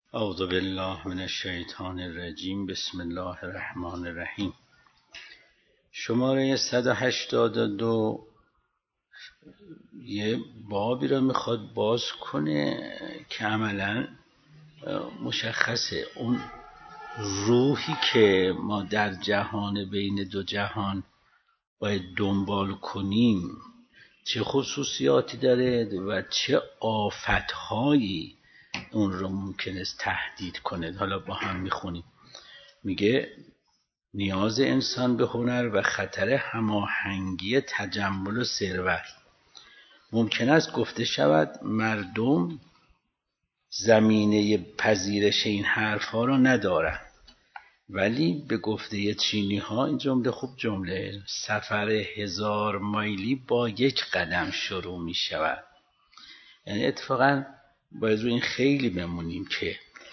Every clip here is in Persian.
اعوذ بالله من الشیطان الرجیم. بسم الله الرحمن الرحیم. شماره 182 یه بابی را میخواد باز کنه که عملا مشخصه اون روحی که ما در جهان بین دو جهان باید دنبال کنیم چه خصوصیاتی داره و چه آفتهایی اون رو ممکن است تهدید کنه. حالا با هم میخونیم. میگه نیاز انسان به هنر و خطر هماهنگی تجمل و ثروت. ممکن است گفته شود مردم زمینه پذیرش این حرفها را ندارند، ولی به گفته چینی ها این جمله خوب جمله سفر 1000 مایلی با 1 قدم شروع می شود. یعنی اتفاقا باید رو این خیلی بمونیم که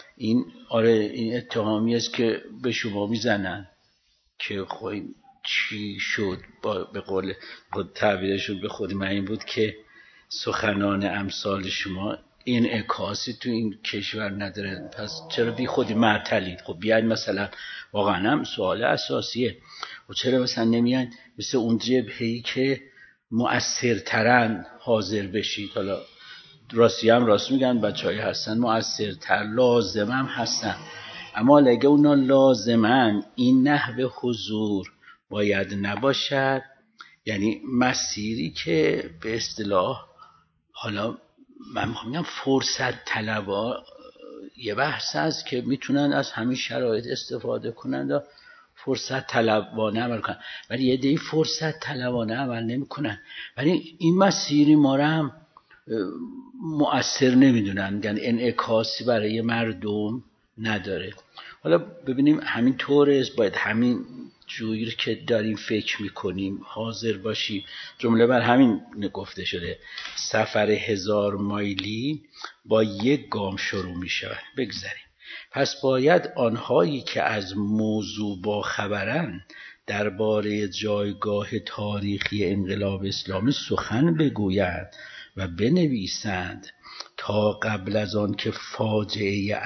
این اتهامی است که به شما میزنن که خب چی شد. به قول خود تعبیرشون به خود من این بود که سخنان امثال شما این انعکاسی تو این کشور نداره، پس چرا بی خودی معطلید؟ خب بیاید مثلا واقعا هم سوال اساسیه و چرا مثلا نمیاین مثل اون جبهه‌ای که مؤثرترن حاضر بشید؟ حالا راستی هم راست میگن بچه‌های هستن مؤثرتر لازم هم هستن، اما اگه اونا لازمن این نحوه حضور باید نباشد. یعنی مسیری که به اصطلاح حالا من میگم فرصت طلبا یه بحث هست که میتونن از همین شرایط استفاده کنند و فرصت طلبانه عمل کنن، ولی یه دی فرصت طلبانه عمل نمیکنن، ولی این مسیری ما رو هم مؤثر نمیدونن، یعنی انعکاسی برای مردم نداره. حالا ببینیم همین طوره، باید همین جوری که داریم فکر میکنیم حاضر باشیم. جمله بر همین گفته شده سفر 1000 مایلی با 1 گام شروع میشود. بگذاریم. پس باید آنهایی که از موضوع با خبرن درباره جایگاه تاریخی انقلاب اسلامی سخن بگویند و بنویسند تا قبل از آن که فاجعه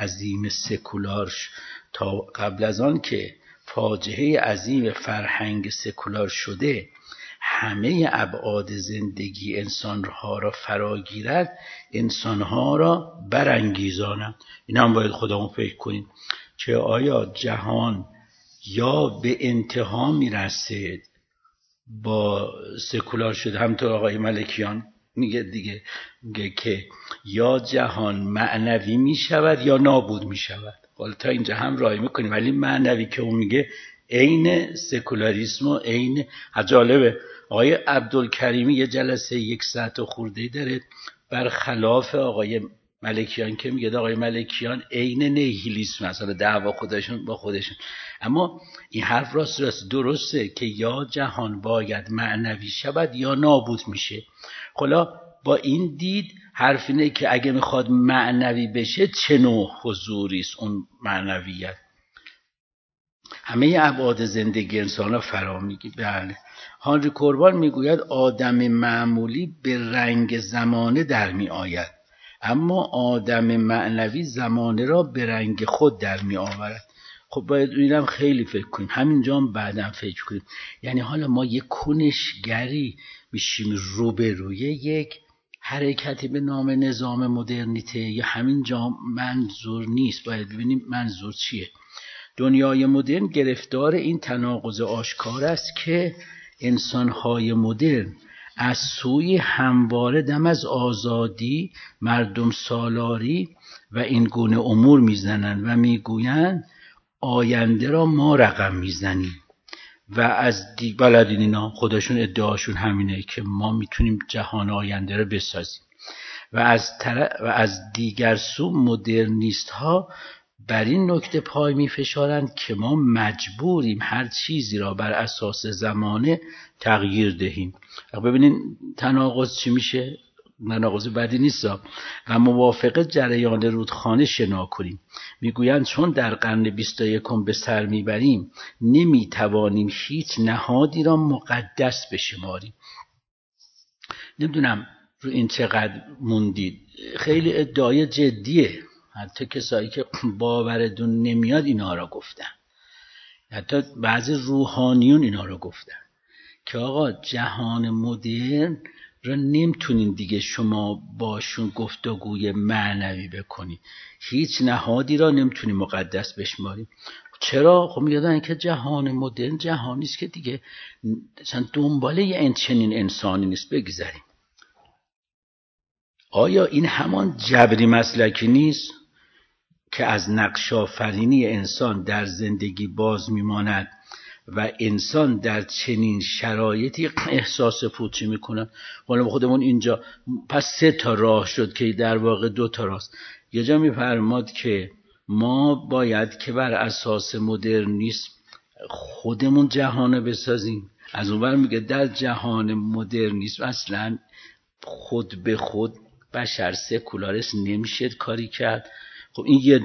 عظیم فرهنگ سکولار شده همه ابعاد زندگی انسانها را فراگیرد، انسانها را برانگیزاند. این هم باید خودمون فکر کنیم که آیا جهان یا به انتها میرسید با سکولار شده، همطور آقای ملکیان میگه دیگه، میگه که یا جهان معنوی میشود یا نابود میشود. حالا تا اینجا هم رای میکنیم، ولی معنوی که اون میگه عین سکولاریسم و عین جالبه. آقای عبدالکریمی یه جلسه 1 ساعت و خورده داره برخلاف آقای ملکیان که میگه آقای ملکیان عین نیهیلیسم مثلا دعوا خودشون با خودشون. اما این حرف راست درسته که یا جهان باید معنوی شود یا نابود میشه. حالا با این دید حرف اینه که اگه میخواد معنوی بشه چه نوع حضوری است اون معنویت؟ همه ابعاد زندگی انسان را فرا میگی. بله. هانری کوربان میگوید آدم معمولی به رنگ زمانه در می آید، اما آدم معنوی زمانه را به رنگ خود در می آورد. خب باید اینم خیلی فکر کنیم، همینجا هم بعدم فکر کنیم. یعنی حالا ما یک کنشگری میشیم روبروی یک حرکتی به نام نظام مدرنیته، یا همینجا منظور نیست، باید ببینیم منظور چیه. دنیای مدرن گرفتار این تناقض آشکار است که انسان‌های مدرن از سوی همواره دم از آزادی، مردم سالاری و این گونه امور میزنند و میگویند آینده را ما رقم میزنیم و از بلدین اینا خودشون ادعاشون همینه که ما میتونیم جهان آینده را بسازیم و از دیگر سو مدرنیست ها بر این نکته پای می فشارند که ما مجبوریم هر چیزی را بر اساس زمانه تغییر دهیم. ببینین تناقض چی میشه؟ تناقض بدی نیست و موافق جریان رودخانه شنا کنیم. میگویند چون در قرن 21 به سر میبریم نمیتوانیم هیچ نهادی را مقدس بشماریم. نمیدونم رو این چقدر موندید، خیلی ادعای جدیه. حتی کسایی که باورتون نمیاد اینا را گفتن، حتی بعضی روحانیون اینا را گفتن که آقا جهان مدرن را نمیتونین دیگه شما باشون گفتگوی معنوی بکنی، هیچ نهادی را نمیتونی مقدس بشماری. چرا؟ خب میادن که جهان مدرن جهانی است که دیگه مثلا دنباله یه چنین انسانی نیست. بگذاریم آیا این همان جبری مسلکی نیست که از نقش آفرینی انسان در زندگی باز میماند و انسان در چنین شرایطی احساس پوچی میکنه؟ حالا خودمون اینجا پس 3 تا راه شد که در واقع 2 تا راست. یه جا میفرماد که ما باید که بر اساس مدرنیسم خودمون جهان بسازیم، از اون ور میگه در جهان مدرنیسم اصلا خود به خود بشر سکولارست نمیشه کاری کرد. خب این یه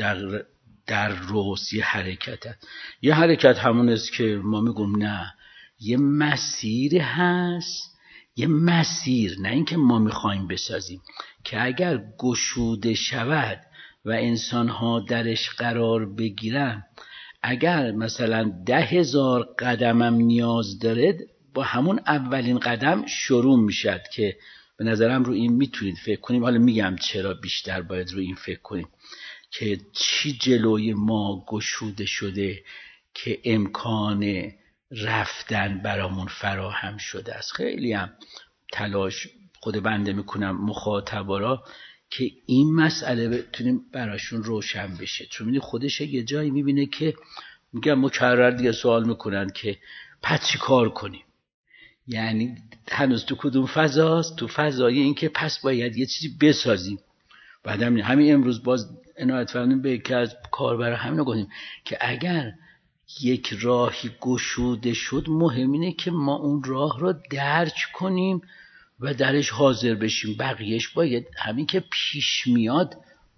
در روز یه حرکت هست. یه حرکت همون است که ما میگم نه، یه مسیر هست، یه مسیر، نه اینکه ما میخوایم بسازیم، که اگر گشوده شود و انسانها درش قرار بگیرن، اگر مثلا 10,000 قدمم نیاز داره، با همون اولین قدم شروع میشد که به نظرم رو این میتونید فکر کنیم. حالا میگم چرا بیشتر باید رو این فکر کنیم که چی جلوی ما گشوده شده که امکان رفتن برامون فراهم شده است. خیلی هم تلاش خود بنده میکنم مخاطبا را که این مسئله بتونیم براشون روشن بشه، چون میدونی خودش یه جایی میبینه که میگم مکرر دیگه سوال میکنن که پس چی کار کنیم، یعنی هنوز تو کدوم فضاست؟ تو فضای این که پس باید یه چیزی بسازیم. بعدم همین امروز باز عنایت فرمودیم به یکی از کاربرا همینو گفتیم که اگر یک راهی گشوده شد، مهم اینه که ما اون راه رو درک کنیم و درش حاضر بشیم. بقیهش باید همین که پیش میاد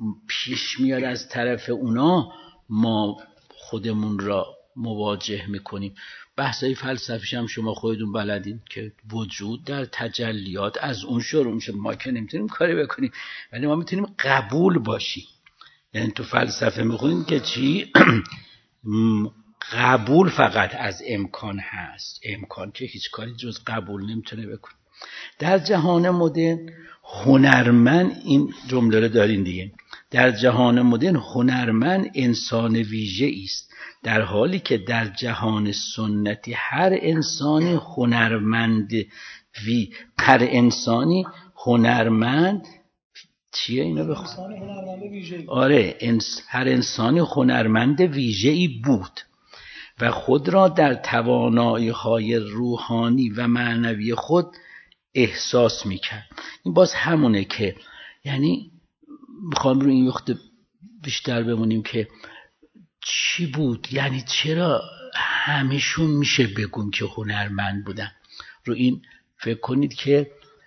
از طرف اونا ما خودمون را مواجه میکنیم. بحثای فلسفیش هم شما خودتون بلدین که وجود در تجلیات از اون شروع میشه. ما که نمیتونیم کاری بکنیم، ولی ما میتونیم قبول باشیم. یعنی تو فلسفه میخونیم که چی؟ قبول فقط از امکان هست، امکان که هیچ کاری جز قبول نمیتونه بکنه. در جهان مدرن هنرمند، این جمله رو دارین دیگه، در جهان مدرن هنرمند انسان ویژه است، در حالی که در جهان سنتی هر انسانی هنرمند چیه اینو بخون؟ آره، هر انسانی هنرمند ویژه‌ای بود و خود را در توانایی‌های روحانی و معنوی خود احساس میکرد. این باز همونه که یعنی میخوام رو این وقت بیشتر بمونیم که چی بود، یعنی چرا همشون میشه بگیم که هنرمند بودن. رو این فکر کنید که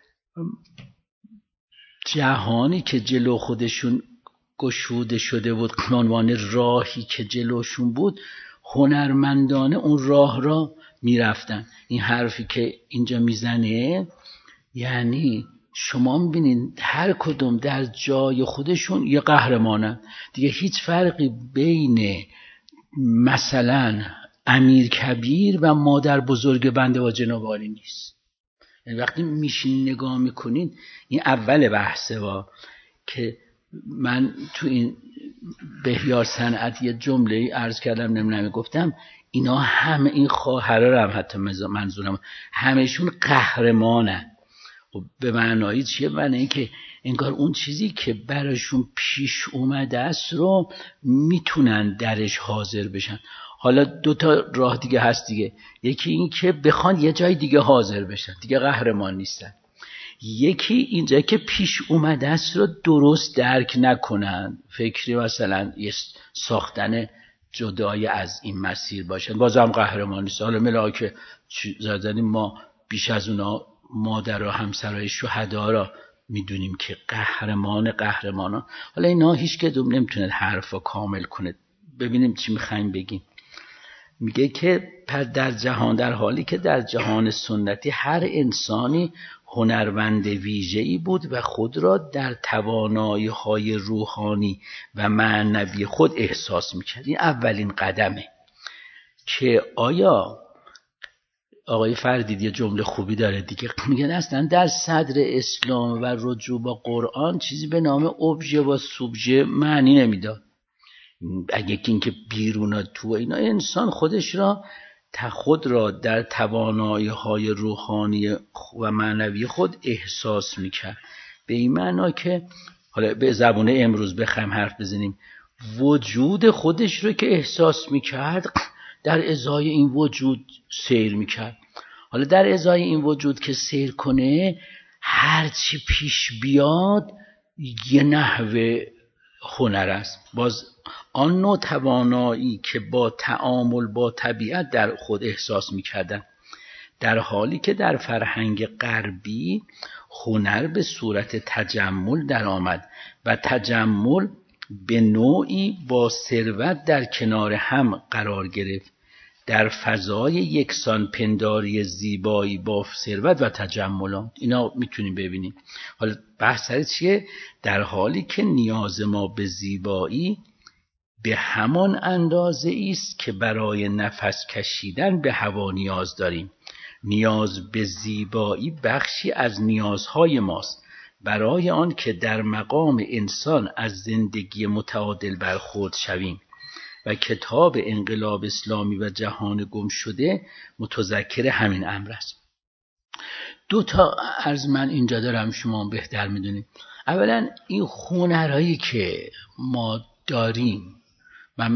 جهانی که جلو خودشون گشوده شده بود، به عنوان راهی که جلوشون بود، هنرمندانه اون راه را میرفتن. این حرفی که اینجا میزنه یعنی شما میبینید هر کدوم در جای خودشون یه قهرمانن دیگه. هیچ فرقی بین مثلا امیر کبیر و مادر بزرگ بنده و جناب عالی نیست. یعنی وقتی میشین نگاه میکنین، این اول بحثه که من تو این بهیار صنعت یه جمله عرض کردم، نمیگفتم اینا همه این خواهرا هم حتی منظورم همشون قهرمانن. خب به معنایی چیه؟ معنی این که انگار اون چیزی که براشون پیش اومده است رو میتونن درش حاضر بشن. حالا 2 تا راه دیگه هست دیگه، یکی این که بخوان یه جای دیگه حاضر بشن، دیگه قهرمان نیستن. یکی اینجا که پیش اومده است رو درست درک نکنن، فکری مثلا یه ساختن جدای از این مسیر باشن، بازم قهرمان نیست. حالا ملاک زدنی ما بیش از اونا مادر و همسرای شهدا را میدونیم که قهرمانان. حالا اینا هیچ کدوم نمیتونه حرفا کامل کنه. ببینیم چی میخوایم بگیم. میگه که در حالی که در جهان سنتی هر انسانی هنرمند ویژه‌ای بود و خود را در توانایی‌های روحانی و معنوی خود احساس می‌کرد. این اولین قدمه که آیا آقای فردید یه جمله خوبی داره دیگه، میگن اصلا در صدر اسلام و رجوع با قرآن چیزی به نام ابژه و سوبژه معنی نمیداد. اگه اینکه بیرون تو اینا انسان خود را در توانایی‌های روحانی و معنوی خود احساس میکرد. به این معنا که حالا به زبان امروز بخوایم حرف بزنیم، وجود خودش رو که احساس میکرد در ازای این وجود سیر میکرد. حالا در ازای این وجود که سیر کنه، هرچی پیش بیاد یه نحوه هنر است. باز آن نوع توانایی که با تعامل با طبیعت در خود احساس میکردن، در حالی که در فرهنگ غربی هنر به صورت تجمل در آمد و تجمل به نوعی با ثروت در کنار هم قرار گرفت، در فضای یکسان پنداری زیبایی با ثروت و تجملات. اینا میتونیم ببینیم. حالا بحث سر چیه؟ در حالی که نیاز ما به زیبایی به همان اندازه است که برای نفس کشیدن به هوا نیاز داریم. نیاز به زیبایی بخشی از نیازهای ماست. برای آن که در مقام انسان از زندگی متعادل برخورد شویم. و کتاب انقلاب اسلامی و جهان گم شده متذکر همین امر است. دو تا عرض من اینجا دارم، شما بهتر میدونید. اولا این هنرهایی که ما داریم، من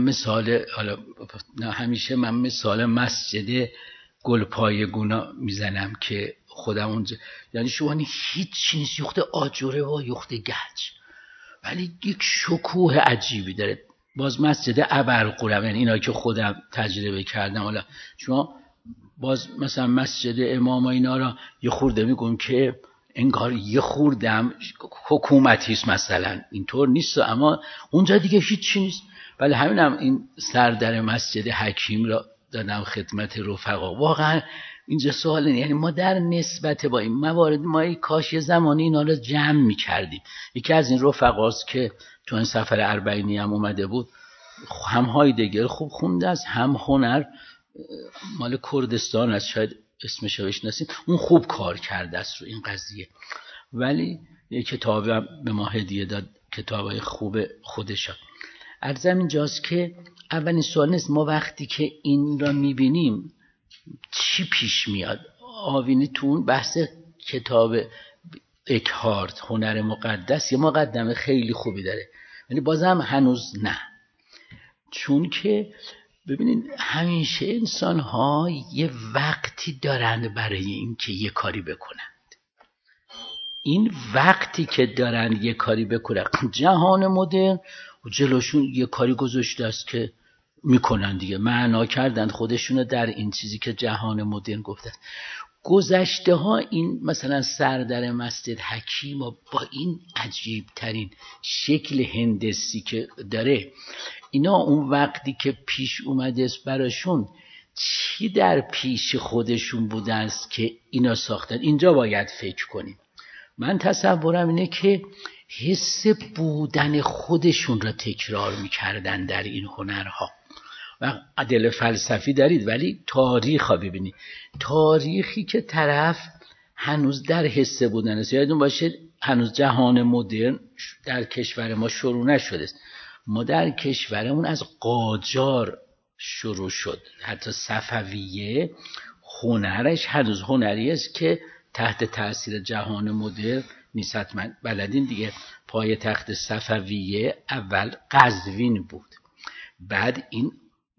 مثال مسجد گلپایگونا میزنم که خودم اونجا، یعنی شما هیچ چیزی یخت آجوره و یخت گچ، ولی یک شکوه عجیبی داره. باز مسجد ابرقورم، یعنی اینا که خودم تجربه کردم. حالا شما باز مثلا مسجد امام اینا را یه خورده میگم که انگار یه خوردم حکومتی است مثلا، اینطور نیست، اما اونجا دیگه هیچ چیز نیست. ولی همینم این سردر مسجد حکیم را دادم خدمت رفقا. واقعا اینجا سواله، یعنی ما در نسبت با این موارد ما کاش یه زمانی اینا رو جمع می‌کردیم. یکی از این رفقاست که تو این سفر اربعینی هم اومده بود، هم هایدگر خوب خونده است، هم هنر، مال کردستان است، شاید اسمش رو بشناسید. اون خوب کار کرده است رو این قضیه. ولی یه کتاب هم به ما هدیه داد، کتابای خوب خودش. عرضم اینجاست که اولین سوال نیست ما وقتی که این را میبینیم چی پیش میاد. آوینی تو اون بحث کتاب اکهارت هنر مقدس یه مقدمه خیلی خوبی داره، ولی بازم هنوز نه. چون که ببینید همیشه انسان ها یه وقتی دارند برای این که یه کاری بکنند. این وقتی که دارند یه کاری بکنند، جهان مدرن جلوشون یه کاری گذاشته است که میکنن دیگه، معنا کردن خودشونو در این چیزی که جهان مدرن گفته. گذشته ها این مثلا سردر مسجد حکیم و با این عجیب ترین شکل هندسی که داره، اینا اون وقتی که پیش اومده است براشون چی در پیش خودشون بوده است که اینا ساختن. اینجا باید فکر کنیم. من تصورم اینه که حس بودن خودشون را تکرار میکردن در این هنرها. و عدل فلسفی دارید، ولی تاریخ ها ببینید، تاریخی که طرف هنوز در حس بودن است. یادتون باشه هنوز جهان مدرن در کشور ما شروع نشده است. ما در کشورمون از قاجار شروع شد. حتی صفویه هنرش هنوز هنری است که تحت تاثیر جهان مدرن نیست. حتما بلدین دیگه، پای تخت صفویه اول قزوین بود، بعد این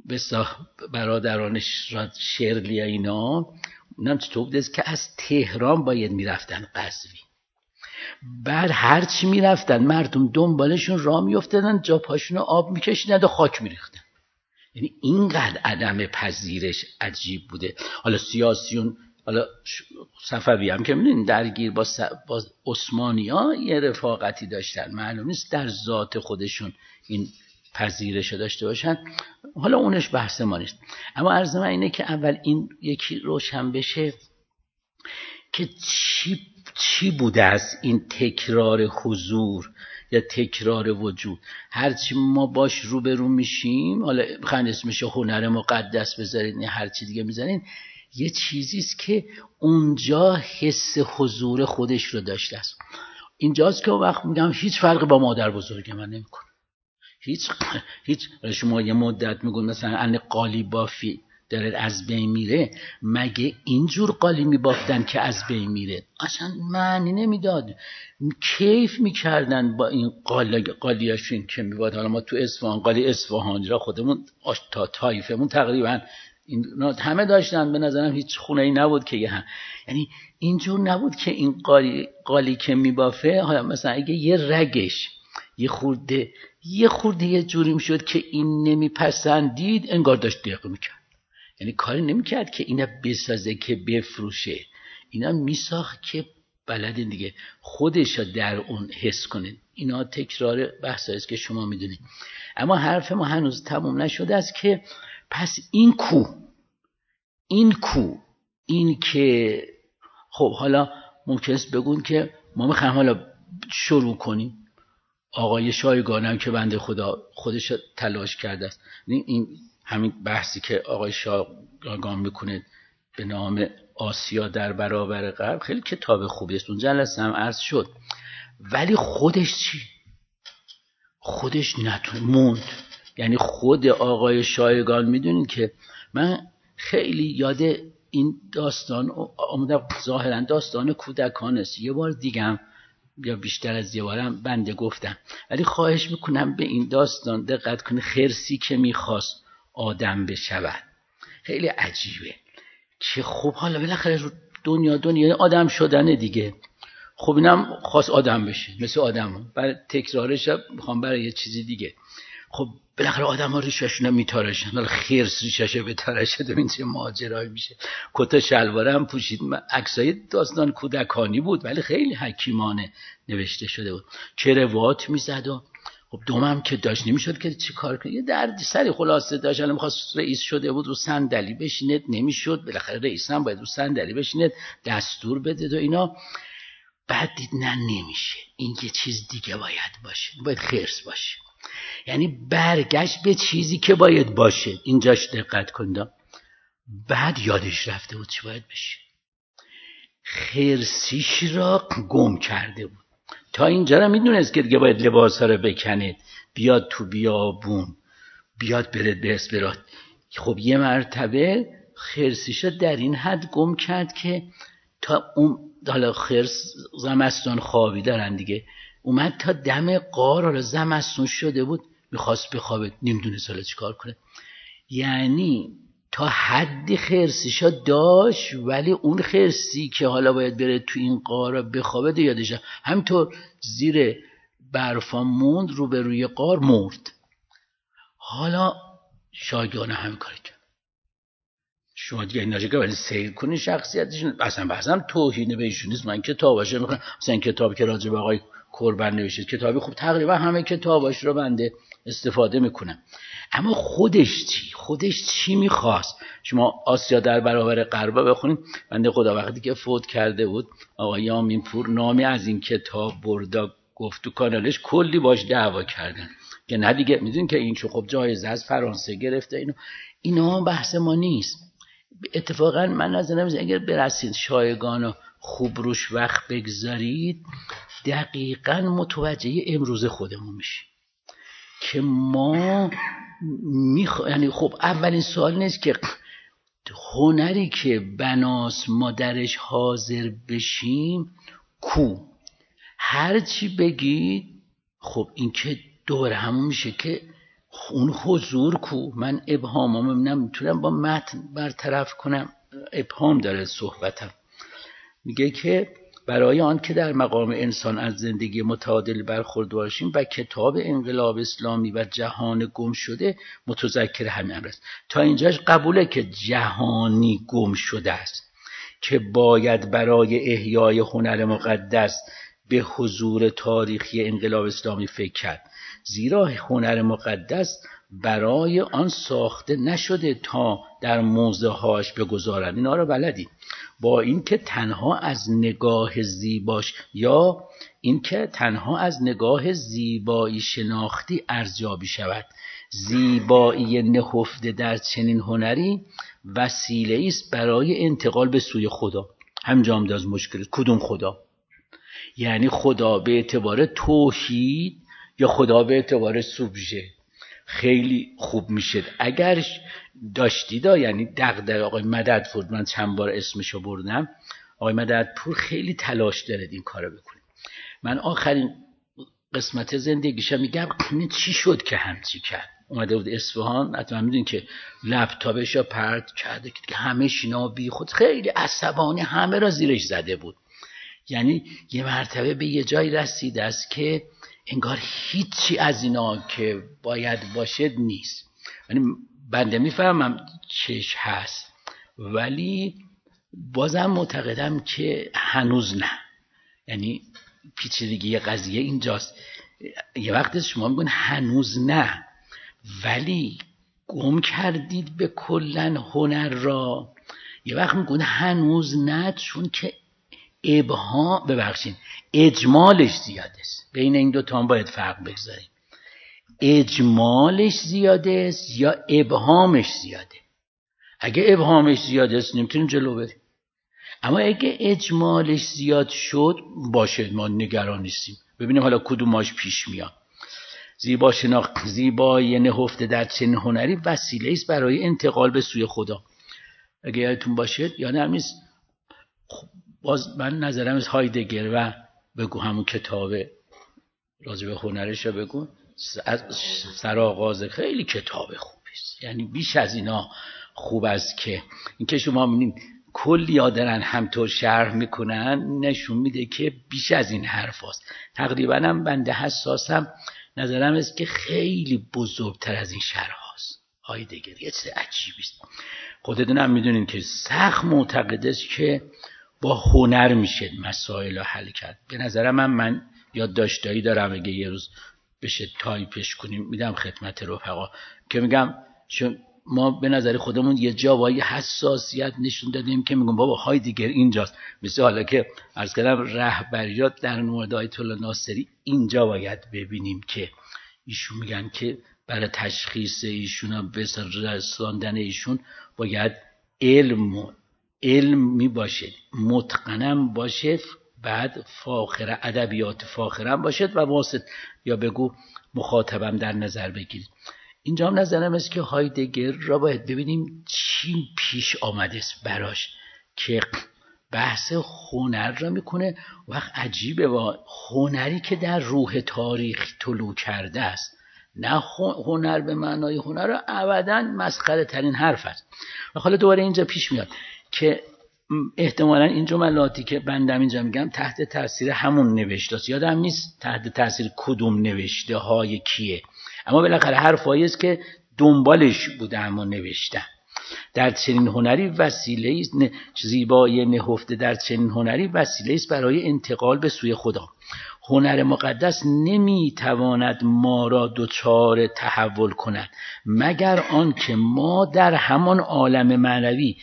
برادرانش شرلی اینا چطور بوده که از تهران باید میرفتن قزوین، بعد هرچی میرفتن مردم دنبالشون راه میافتادن، جا پاشون آب میکشیدن و خاک میریختن. یعنی اینقدر عدم پذیرش عجیب بوده. حالا سیاسیون، حالا صفوی هم که میدونین درگیر با عثمانی ها یه رفاقتی داشتن، معلوم نیست در ذات خودشون این پذیرش داشته باشن. حالا اونش بحث ما نیست، اما عرض من اینه که اول این یکی روشن بشه که چی چی بوده است این تکرار حضور یا تکرار وجود؟ هرچی ما باش روبرو میشیم، حالا بخواید اسمش هنر مقدس بذارید، نه هر چی دیگه میذارین، یه چیزیست که اونجا حس حضور خودش رو داشته است. اینجاست که وقت میگم هیچ فرقی با مادر بزرگ من نمیکنه. هیچ شما یه مدت میگن مثلا ان قالی بافی داره از بین میره، مگه اینجور قالی میبافتن که از بین میره؟ اصلا معنی نمیداد. کیف میکردن با این قالیاشون که میباد. حالا ما تو اصفهان قالی اصفهانی را خودمون تا طایفمون تقریبا این همه داشتن. به نظرم هیچ خونه ای نبود که یعنی اینجور نبود که این قالی که میبافه، حالا مثلا اگه یه رگش یه خورده یه جوری میشد که این نمیپسندید، انگار داشت دق میکرد. یعنی کاری نمیکرد که اینا بسازه که بفروشه، اینا میساخت که بلدین دیگه خودش در اون حس کنید. اینا تکرار بحثاییست که شما میدونید. اما حرف ما هنوز تموم نشده است که پس این که خب حالا ممکنه بگون که ما میخوایم حالا شروع کنیم. آقای شایگانم که بنده خدا خودش تلاش کرده است. این همین بحثی که آقای شایگان میکنه به نام آسیا در برابر غرب، خیلی کتاب خوبی است، اون جلسه هم عرض شد. ولی خودش چی؟ خودش موند. یعنی خود آقای شایگان میدونین که من خیلی یاد این داستان آمدم، ظاهرا داستان کودکان است. یه بار دیگم یا بیشتر از یه بارم بنده گفتم، ولی خواهش میکنم به این داستان دقت کنید. خرسی که میخواست آدم بشود، خیلی عجیبه که خب حالا بالاخره دنیا آدم شدنه دیگه. خب اینم خواست آدم بشه مثل آدم، برای تکرارش میخوام برای یه چیزی دیگه. خب بالاخره آدم ها ریششون هم میتارشن، حالا خرس ریششه بتارشه، ببین چه ماجرایی میشه. کت شلواره هم پوشید. عکسای داستان کودکانی بود ولی خیلی حکیمانه نوشته شده بود. کروات میزد و خب دومم که داشت نمیشد که چی کار کنه. یه درد سری خلاصه داشت. الان میخواست رئیس شده بود رو صندلی بشینه، نمیشد. بالاخره رئیس هم باید رو صندلی بشینه، دستور بده و اینا. بعد دید نه نمیشه، این یه چیز دیگه باید باشه، باید خرس باشه. یعنی برگشت به چیزی که باید باشه. اینجاش دقت کنید. بعد یادش رفته بود چی باید بشه. خرسیش را گم کرده بود. تا اینجا را میدونست که دیگه باید لباسا رو بکنه، بیاد تو بیابون، بیاد برد به اسپرات. خب یه مرتبه خرسیش را در این حد گم کرد که تا اون حالا خرس زمستون خوابی دارن دیگه، اومد تا دم غار، حالا زمستون شده بود میخواست بخوابه، نمیدونست حالا چی کار کنه. یعنی تا حدی خرسیشا داشت، ولی اون خرسی که حالا باید بره تو این غار بخوابه ده یادش همینطور زیر برفا موند، رو به روی غار مرد. حالا شایگانه هم کاری کرد. شما دیگه این ناجه ولی سیر کنی شخصیتشون، اصلا توهین به ایشون نیست. من کتاباشه میخونم، مثلا این کتاب که راجع به آقای کربن نوشته، کتابی خوب، تقریبا همه کتاباش رو بنده استفاده میکنم. اما خودش چی میخواست؟ شما آسیا در برابر غرب بخونید. بنده خدا وقتی که فوت کرده بود آقای یامین پور نامی از این کتاب بردا، گفت تو کانالش کلی باش دعوا کردن که نه دیگه میدونین که این چه خب جایزه از فرانسه گرفته. اینا بحث ما نیست. اتفاقا من نظرم اگر برسید شایگان خوب روش وقت بگذارید، دقیقا متوجه امروز خودمون میشیم که ما یعنی خب اولین سوال نیست که هنری که بناس ما درش حاضر بشیم کو. هر چی بگید خب این که دور همون میشه که اون حضور کو. من ابهامم نمیتونم با متن برطرف کنم، ابهام داره صحبتم. میگه که برای آن که در مقام انسان از زندگی متعادل برخوردار باشیم و کتاب انقلاب اسلامی و جهان گم شده متذکر همین امر است. تا اینجاش قبوله که جهانی گم شده است که باید برای احیای هنر مقدس به حضور تاریخی انقلاب اسلامی فکر کرد، زیرا هنر مقدس برای آن ساخته نشده تا در موزه هاش بگذارند. اینا رو بلدی. با اینکه تنها از نگاه زیباش یا اینکه تنها از نگاه زیبایی شناختی ارزیابی شود. زیبایی نهفته در چنین هنری وسیله است برای انتقال به سوی خدا. همجا هم داز مشکل کدوم خدا؟ یعنی خدا به اعتبار توحید یا خدا به اعتبار سوبژه؟ خیلی خوب میشه اگر داشتید. یعنی دغدغه آقای مددپور، من چند بار اسمشو بردم، آقای مددپور خیلی تلاش داره این کارو بکنه. من آخرین قسمت زندگیشم میگم این چی شد که همچی کرد. اومده بود اصفهان، حتما میدونین که لپتاپش رو پرت کرده که همه شینا بی خود، خیلی عصبانی، همه را زیرش زده بود. یعنی یه مرتبه به یه جایی رسیده است که انگار هیچی از اینا که باید باشه نیست. یعنی بنده میفهمم چش هست، ولی بازم معتقدم که هنوز نه. یعنی پیچیدگی قضیه اینجاست. یه وقت شما میگن هنوز نه، ولی گم کردید به کلن هنر را. یه وقت میگن هنوز نه چون که اجمالش زیاده است. بین این دو تا هم باید فرق بگذاریم. اجمالش زیاده است یا ابهامش زیاده. اگه ابهامش زیاده است نمیتونیم جلو بریم، اما اگه اجمالش زیاد شد باشه، ما نگران نیستیم. ببینیم حالا کدوماش پیش میاد. زیبایی نهفته در چنین هنری وسیله است برای انتقال به سوی خدا. اگه یادتون باشه یادم نیست، باز من نظرم از هایدگر و بگو همون کتاب راجع به هنرش رو بگو، سرآغاز خیلی کتاب خوبی است. یعنی بیش از اینا خوب است که اینکه شما می‌بینید کلی دارن همطور شرح میکنن، نشون میده که بیش از این حرف هست. تقریبا هم بنده حساسم، نظرم است که خیلی بزرگتر از این شرح هست. هایدگر یه چیز عجیبی است. خودتون هم میدونین که سخت معتقد است که با هنر میشه مسائل رو حل کرد. به نظرم من یادداشتایی دارم، اگه یه روز بشه تایپش کنیم میدم خدمت رفقا، که میگم چون ما به نظر خودمون یه جایی حساسیت نشون دادیم که میگم بابا هایدگر اینجاست. مثل حالا که عرض کردم رهبریات در مورد آیت الله ناصری اینجا باید ببینیم که ایشون میگن که برای تشخیص ایشون به رساندن ایشون باید علمی باشه، متقنم باشه، بعد فاخر ادبیات فاخرم باشد و واسط یا بگو مخاطبم در نظر بگیرید. اینجا هم نظرم است که هایدگر را باید ببینیم چی پیش آمده است براش که بحث هنر را میکنه. وقت عجیبه، با هنری که در روح تاریخ طلوع کرده است، نه هنر به معنای هنر را ابداً مسخره ترین حرف است. و حالا دوباره اینجا پیش میاد که احتمالاً این جملاتی که بندم اینجا میگم تحت تاثیر همون نوشته است. یادم نیست تحت تاثیر کدوم نوشته های کیه، اما بالاخره حرفایی است که دنبالش بوده اما نوشتم. در چنین هنری وسیله است، زیبایی نهفته در چنین هنری وسیله است برای انتقال به سوی خدا. هنر مقدس نمیتواند ما را دچار تحول کند مگر آن که ما در همان عالم معنوی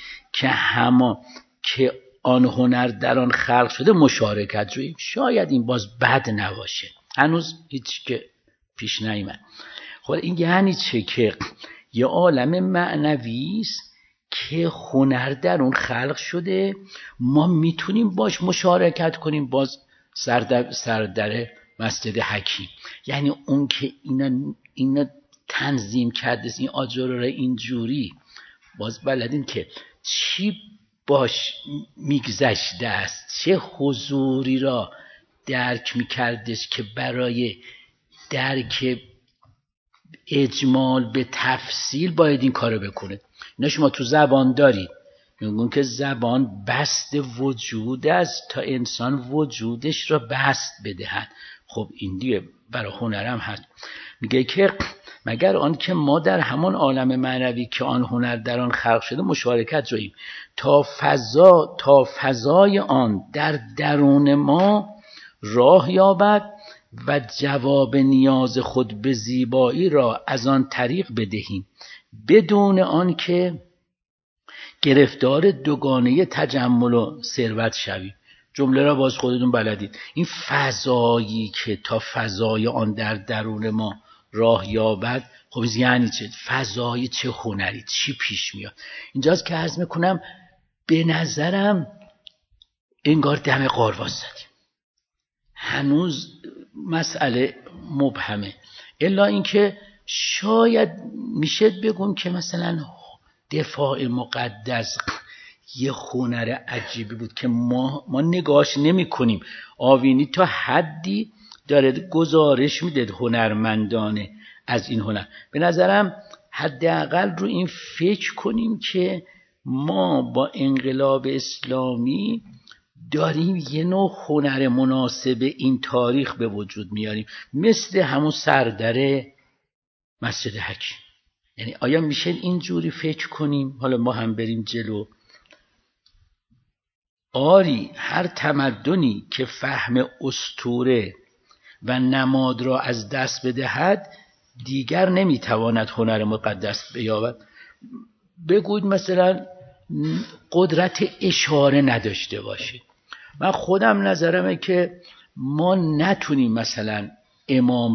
که آن هنر در آن خلق شده مشارکت جوییم. شاید این باز بد نباشه، هنوز هیچ که پیش نیامد. خب این یعنی چه؟ که یه عالم معنوی است که هنر در اون خلق شده، ما میتونیم باش مشارکت کنیم. باز سردر مسجد حکیم، یعنی اون که اینا تنظیم کرده این آجر را اینجوری، باز بلدین که چی باش میگذشته است، چه حضوری را درک میکردش که برای درک اجمال به تفصیل باید این کارو بکنه. اینا شما تو زبان دارید، میگن که زبان بست وجود است تا انسان وجودش را بست بدهد. خب این دیگه برای هنرم هست. میگه که مگر آن که ما در همان عالم معنوی که آن هنر در آن خلق شده مشارکت جوییم تا فضای آن در درون ما راه یابد و جواب نیاز خود به زیبایی را از آن طریق بدهیم، بدون آن که گرفتار دوگانه تجمل و ثروت شویم. جمله را باز خودتون بلدید. این فضایی که تا فضای آن در درون ما راه یابد، خب یعنی چه؟ فضای چه هنری، چی پیش میاد؟ اینجاست که عرض میکنم به نظرم انگار دم قارواز زدیم، هنوز مسئله مبهمه. الا اینکه شاید میشه بگم که مثلا دفاع مقدس یه هنر عجیبی بود که ما نگاهش نمی کنیم. آوینی تا حدی داره گزارش میده هنرمندانه از این هنر. به نظرم حداقل رو این فکر کنیم که ما با انقلاب اسلامی داریم یه نوع هنر مناسب این تاریخ به وجود میاریم، مثل همون سردره مسجد حکیم. یعنی آیا میشه اینجوری فکر کنیم؟ حالا ما هم بریم جلو. آری هر تمدنی که فهم اسطوره و نماد را از دست بدهد دیگر نمیتواند هنر مقدس بیابد. بگوید مثلا قدرت اشاره نداشته باشه. من خودم نظرمه که ما نتونیم مثلا امام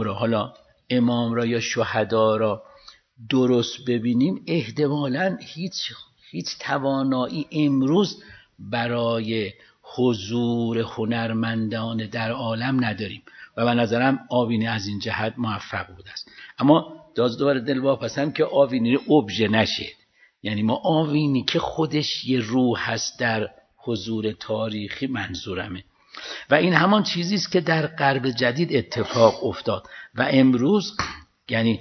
را یا شهدا را درست ببینیم. احتمالاً هیچ توانایی امروز برای حضور هنرمندان در عالم نداریم و به نظرم آوینی از این جهت موفق بوده است. اما دوباره دلواپسم که آوینی ابژه نشه. یعنی ما آوینی که خودش یه روح هست در حضور تاریخی منظورمه. و این همان چیزی است که در غرب جدید اتفاق افتاد و امروز یعنی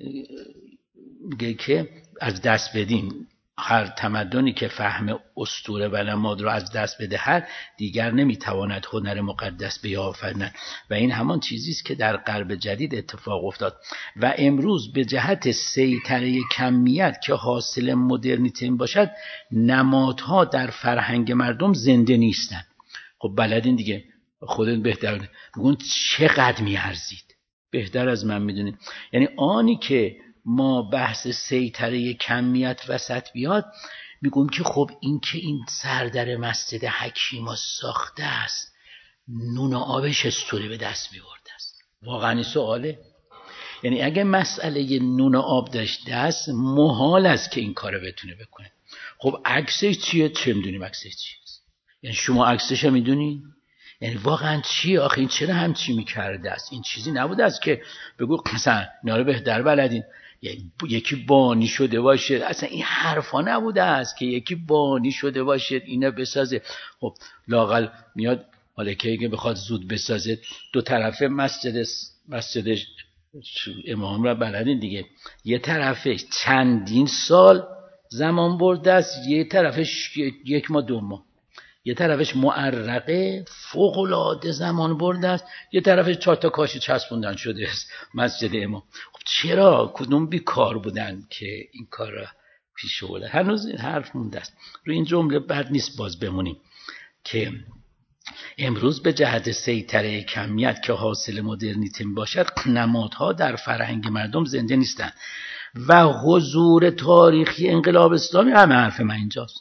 میگه که از دست بدین. هر تمدنی که فهم اسطوره و نماد را از دست بدهد دیگر نمیتواند هنر مقدس بیافریند و این همان چیزی است که در غرب جدید اتفاق افتاد و امروز به جهت سیطره کمیت که حاصل مدرنیته باشد نمادها در فرهنگ مردم زنده نیستند. خب بلدین دیگه، خودت بهتر میگن چقدر میارزید، بهتر از من میدونید. یعنی آنی که ما بحث سیطره کمیت وسط بیاد میگم که خب این که این سردر مسجد حکیما ساخته است نون و آبش استوری به دست میورده است. واقعا سواله. یعنی اگه مسئله نون و آب داشته است محال است که این کارو بتونه بکنه. خب عکسش چیه؟ چه میدونیم عکسش چیه؟ یعنی شما عکسش رو میدونین؟ یعنی واقعا چیه؟ آخه این چرا همچی میکرده است؟ این چیزی نبوده است که بگو مثلا اینا رو بهتر بلدین، یکی بانی شده باشه. اصلا این حرفا نبوده است که یکی بانی شده باشه اینا بسازه. خب لااقل میاد حالا که بخواد زود بسازه دو طرفه مسجد امام را بلدین دیگه، یه طرفش چندین سال زمان برده است، یه طرفش 1 ماه 2 ماه، یه طرفش معرقه فوق‌العاده زمان برده است، یه طرفش 4 تا کاشی چسبوندن شده است مسجد امام. خب چرا؟ کدوم بیکار بودن که این کار را پیش بردن؟ هنوز این حرف مونده است. رو این جمله بد نیست باز بمونیم که امروز به جهت سیطره کمیت که حاصل مدرنیته باشد نمادها در فرهنگ مردم زنده نیستند و حضور تاریخی انقلاب اسلامی، همه حرف من اینجاست،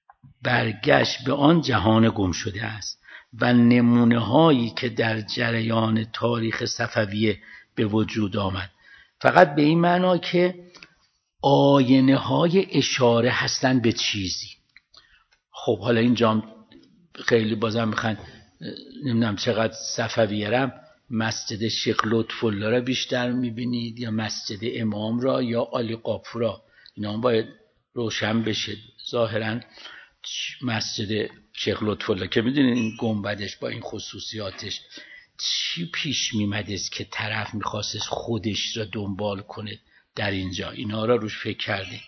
برگشت به آن جهان گم شده است و نمونه هایی که در جریان تاریخ صفویه به وجود آمد فقط به این معنا که آینه های اشاره هستند به چیزی. خب حالا اینجا خیلی بازم میخوان نمیدونم چقدر صفویه رم مسجد شیخ لطف‌الله را بیشتر میبینید یا مسجد امام را یا علی قاپو را؟ اینا هم باید روشن بشه. ظاهراً مسجد شیخ لطف‌الله که میدونید این گنبدش با این خصوصیاتش چی پیش میمده است که طرف میخواست خودش را دنبال کنه در اینجا. اینا را روش فکر کرده.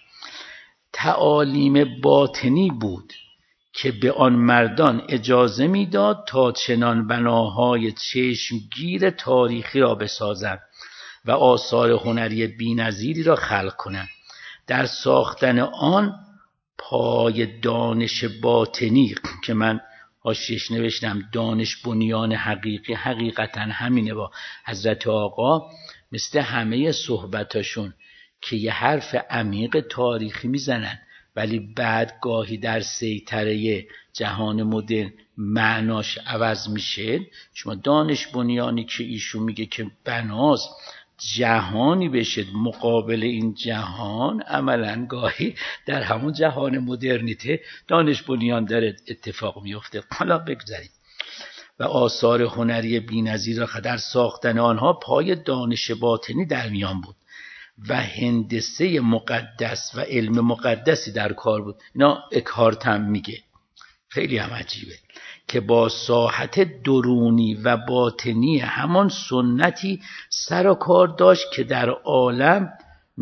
تعالیم باطنی بود که به آن مردان اجازه میداد تا چنان بناهای چشمگیر تاریخی را بسازند و آثار هنری بی‌نظیری را خلق کنند. در ساختن آن پای دانش باطنی که من حاشیه‌اش نوشتم دانش بنیان حقیقی، حقیقتا همینه. با حضرت آقا مثل همه صحبتاشون که یه حرف عمیق تاریخی میزنن ولی بعد گاهی در سیطره جهان مدرن معناش عوض میشه. شما دانش بنیانی که ایشون میگه که بناست جهانی بشه مقابل این جهان، عملا گاهی در همون جهان مدرنیته دانش بنیان داره اتفاق میفته. حالا بگذاریم. و آثار هنری بی‌نظیر را در ساختن آنها پای دانش باطنی در میان بود و هندسه مقدس و علم مقدسی در کار بود. اینا اکهارت هم میگه، خیلی هم عجیبه، که با ساحت درونی و باطنی همان سنتی سر و کار داشت که در عالم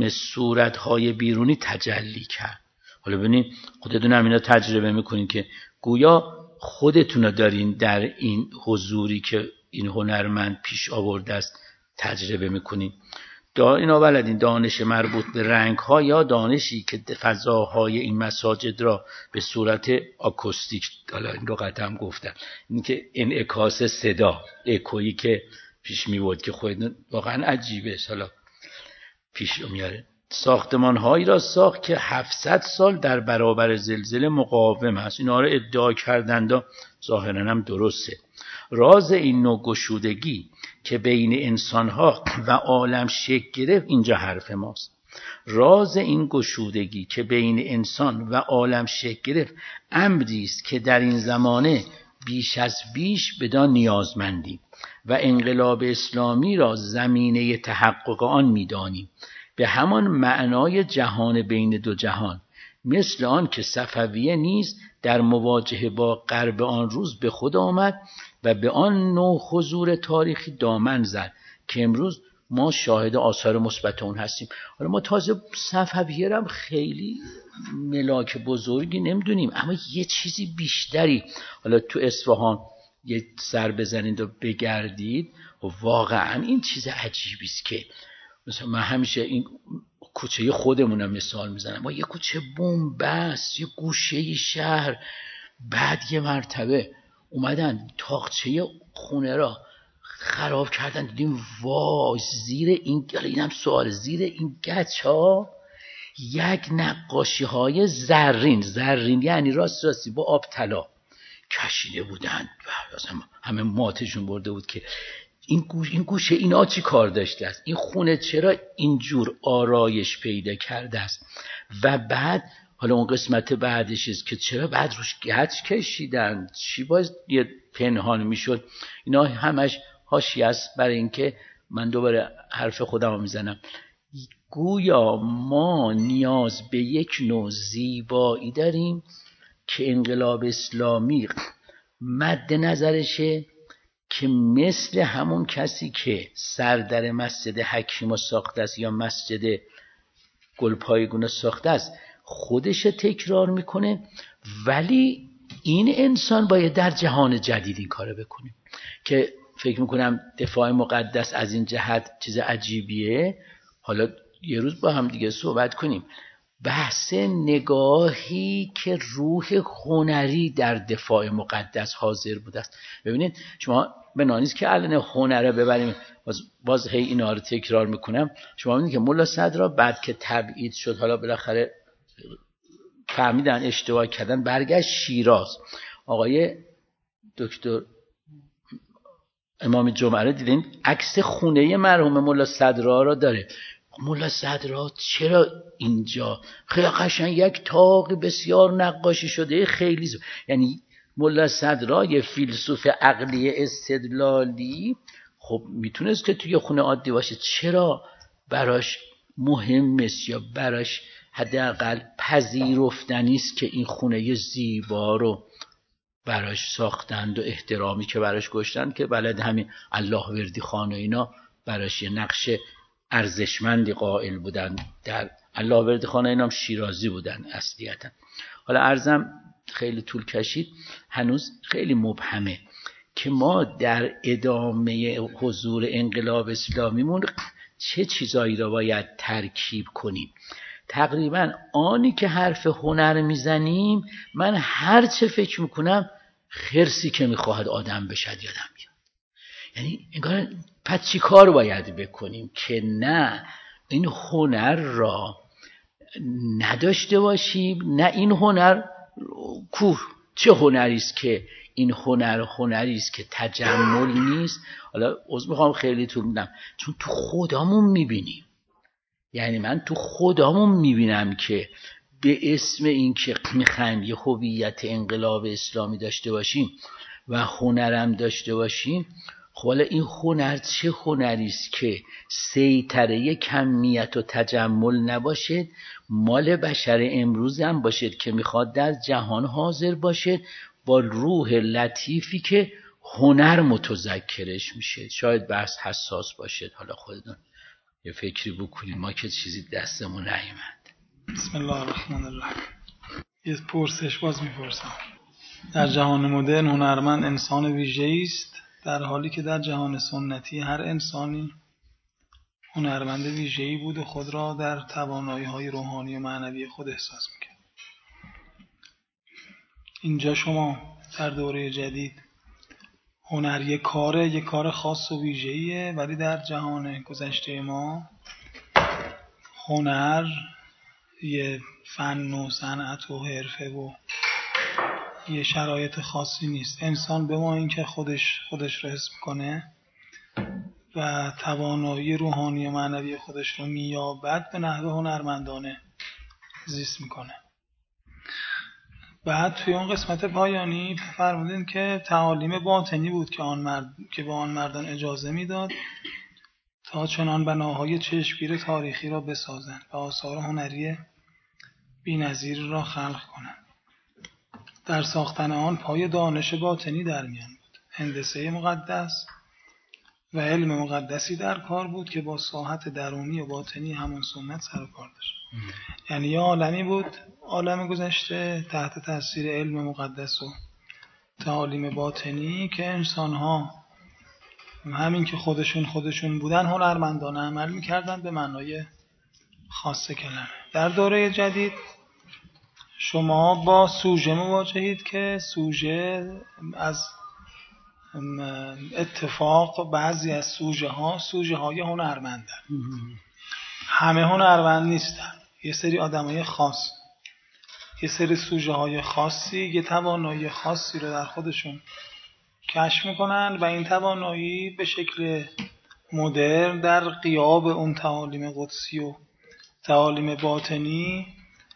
صورتهای بیرونی تجلی کرد. حالا ببینید خودتون هم اینا تجربه میکنین که گویا خودتون رو دارین در این حضوری که این هنرمند پیش آورده است تجربه میکنین. اینا بلدین دانش مربوط به رنگ ها یا دانشی که فضاهای این مساجد را به صورت آکوستیک، حالا این لغت هم گفتن، این که انعکاس صدا اکویی که پیش میبود که خود واقعا عجیبه، حالا پیش میاره. ساختمان هایی را ساخت که 700 سال در برابر زلزله مقاوم است. اینا را ادعا کردند و ظاهرا هم درسته. راز این نوع گشودگی که بین انسانها و عالم شکل گرفت، اینجا حرف ماست. راز این گشودگی که بین انسان و عالم شکل گرفت امری است که در این زمانه بیش از بیش بدان نیازمندیم و انقلاب اسلامی را زمینه تحقق آن می‌دانیم، به همان معنای جهان بین دو جهان، مثل آن که صفویه نیز در مواجهه با غرب آن روز به خود آمد و به آن نوع حضور تاریخی دامن زد که امروز ما شاهد آثار مثبت اون هستیم. حالا ما تازه صفویه هم خیلی ملاک بزرگی نمیدونیم، اما یه چیزی بیشتری. حالا تو اصفهان یه سر بزنید و بگردید و واقعا این چیز عجیبی است که مثلا من همیشه این کوچه خودمونم مثال میزنم، ما یه کوچه بن‌بست، یه گوشه شهر، بعد یه مرتبه اومدن تاقچه خونه را خراب کردن، دیدیم وای زیر این، اینم سوال، زیر این گچ ها یک نقاشی های زرین یعنی راستی با آب طلا کشیده بودن و همه ماتشون برده بود که این گوشه اینا چی کار داشته است، این خونه چرا اینجور آرایش پیدا کرده است. و بعد حالا اون قسمت بعدش است که چرا بعد روش گچ کشیدن، چی باید یه پنهان میشد. اینا همش حاشیه است برای اینکه من دوباره حرف خودم رو میزنم. گویا ما نیاز به یک نوع زیبایی داریم که انقلاب اسلامی مد نظرشه، که مثل همون کسی که سردر مسجد حکیم ساخته است یا مسجد گلپایگون ساخته است خودش تکرار میکنه، ولی این انسان باید در جهان جدید این کارو بکنه که فکر میکنم دفاع مقدس از این جهت چیز عجیبیه. حالا یه روز با هم دیگه صحبت کنیم. بحث نگاهی که روح هنری در دفاع مقدس حاضر بوده است. ببینید شما به نانیست که الان هنره ببریم، باز هی اینا رو تکرار میکنم. شما ببینید که ملا صدرا بعد که تبعید شد، حالا بالاخره فهمیدن اشتباه کردن، برگشت شیراز. آقای دکتر امام جمعه رو دیدین عکس خونه مرحوم ملا صدرا رو داره. ملا صدرا چرا اینجا خیلی قشنگ یک تاق بسیار نقاشی شده، خیلی یعنی ملا صدرا یه فیلسوف عقلی استدلالی، خب میتونست که توی خونه عادی باشه، چرا براش مهم است یا براش حداقل پذیرفتنی است که این خونه زیبا رو براش ساختند و احترامی که براش گذاشتند که بلد همین الله وردی خان و اینا براش یه نقش ارزشمندی قائل بودن. در الله وردی خان و اینا هم شیرازی بودن اصلیتا. حالا عرضم خیلی طول کشید، هنوز خیلی مبهمه که ما در ادامه حضور انقلاب اسلامیمون چه چیزایی را باید ترکیب کنیم. تقریبا آنی که حرف هنر میزنیم، من هر چه فکر میکنم خرسی که میخواهد آدم بشد یادم میاد. یعنی انگار پس چی کار باید بکنیم که نه این هنر را نداشته باشیم، نه این هنر چه هنری است که این هنری است که تجمل نیست. حالا عذر میخوام خیلی طول میدم، چون تو خودمون میبینیم، یعنی من تو خودمون میبینم که به اسم این که میخوایم یه هویت انقلاب اسلامی داشته باشیم و هنرم داشته باشیم، خب حالا این هنر چه هنری است که سیطره کمیت و تجمل نباشد، مال بشر امروز هم باشد که میخواد در جهان حاضر باشد با روح لطیفی که هنر متذکرش میشه. شاید بحث حساس باشد، حالا خودتون یه فکری بکنید، ما که چیزی دستمون نیامد. بسم الله الرحمن الرحیم. یه پرسش باز میپرسم. در جهان مدرن هنرمند انسان ویژه‌ای است، در حالی که در جهان سنتی هر انسانی هنرمند ویژه‌ای بود و خود را در توانایی‌های روحانی و معنوی خود احساس می‌کرد. اینجا شما در دوره جدید هنر یک کار خاص و ویژه‌ایه، ولی در جهان گذشته ما هنر یه فن و صنعت و حرفه و یه شرایط خاصی نیست. انسان به ما این که خودش رو حس میکنه و توانایی روحانی و معنوی خودش رو مییابد، به نحو هنرمندانه زیست میکنه. بعد توی اون قسمت پایانی فرمودین که تعالیم باطنی بود که به آن مردان اجازه میداد تا چنان بناهای چشمگیر تاریخی را بسازند و آثار هنری بی‌نظیر را خلق کنند. در ساختن آن پای دانش باطنی در میان بود. هندسه مقدس و علم مقدسی در کار بود که با ساحت درونی و باطنی همون سنت سر و کار داشت. یعنی یه عالمی بود، عالم گذشته تحت تاثیر علم مقدس و تعالیم باطنی، که انسان‌ها همین که خودشون بودن هنرمندانه عمل می‌کردن به معنای خاص کلمه. در دوره جدید شما با سوژه مواجهید که سوژه از اتفاق بعضی از سوژه های هنرمندن. همه هنرمند نیستن، یه سری آدمای خاص، یه سری سوژه های خاصی یه توانایی خاصی رو در خودشون کشف میکنن و این توانایی به شکل مدرن در غیاب اون تعالیم قدسی و تعالیم باطنی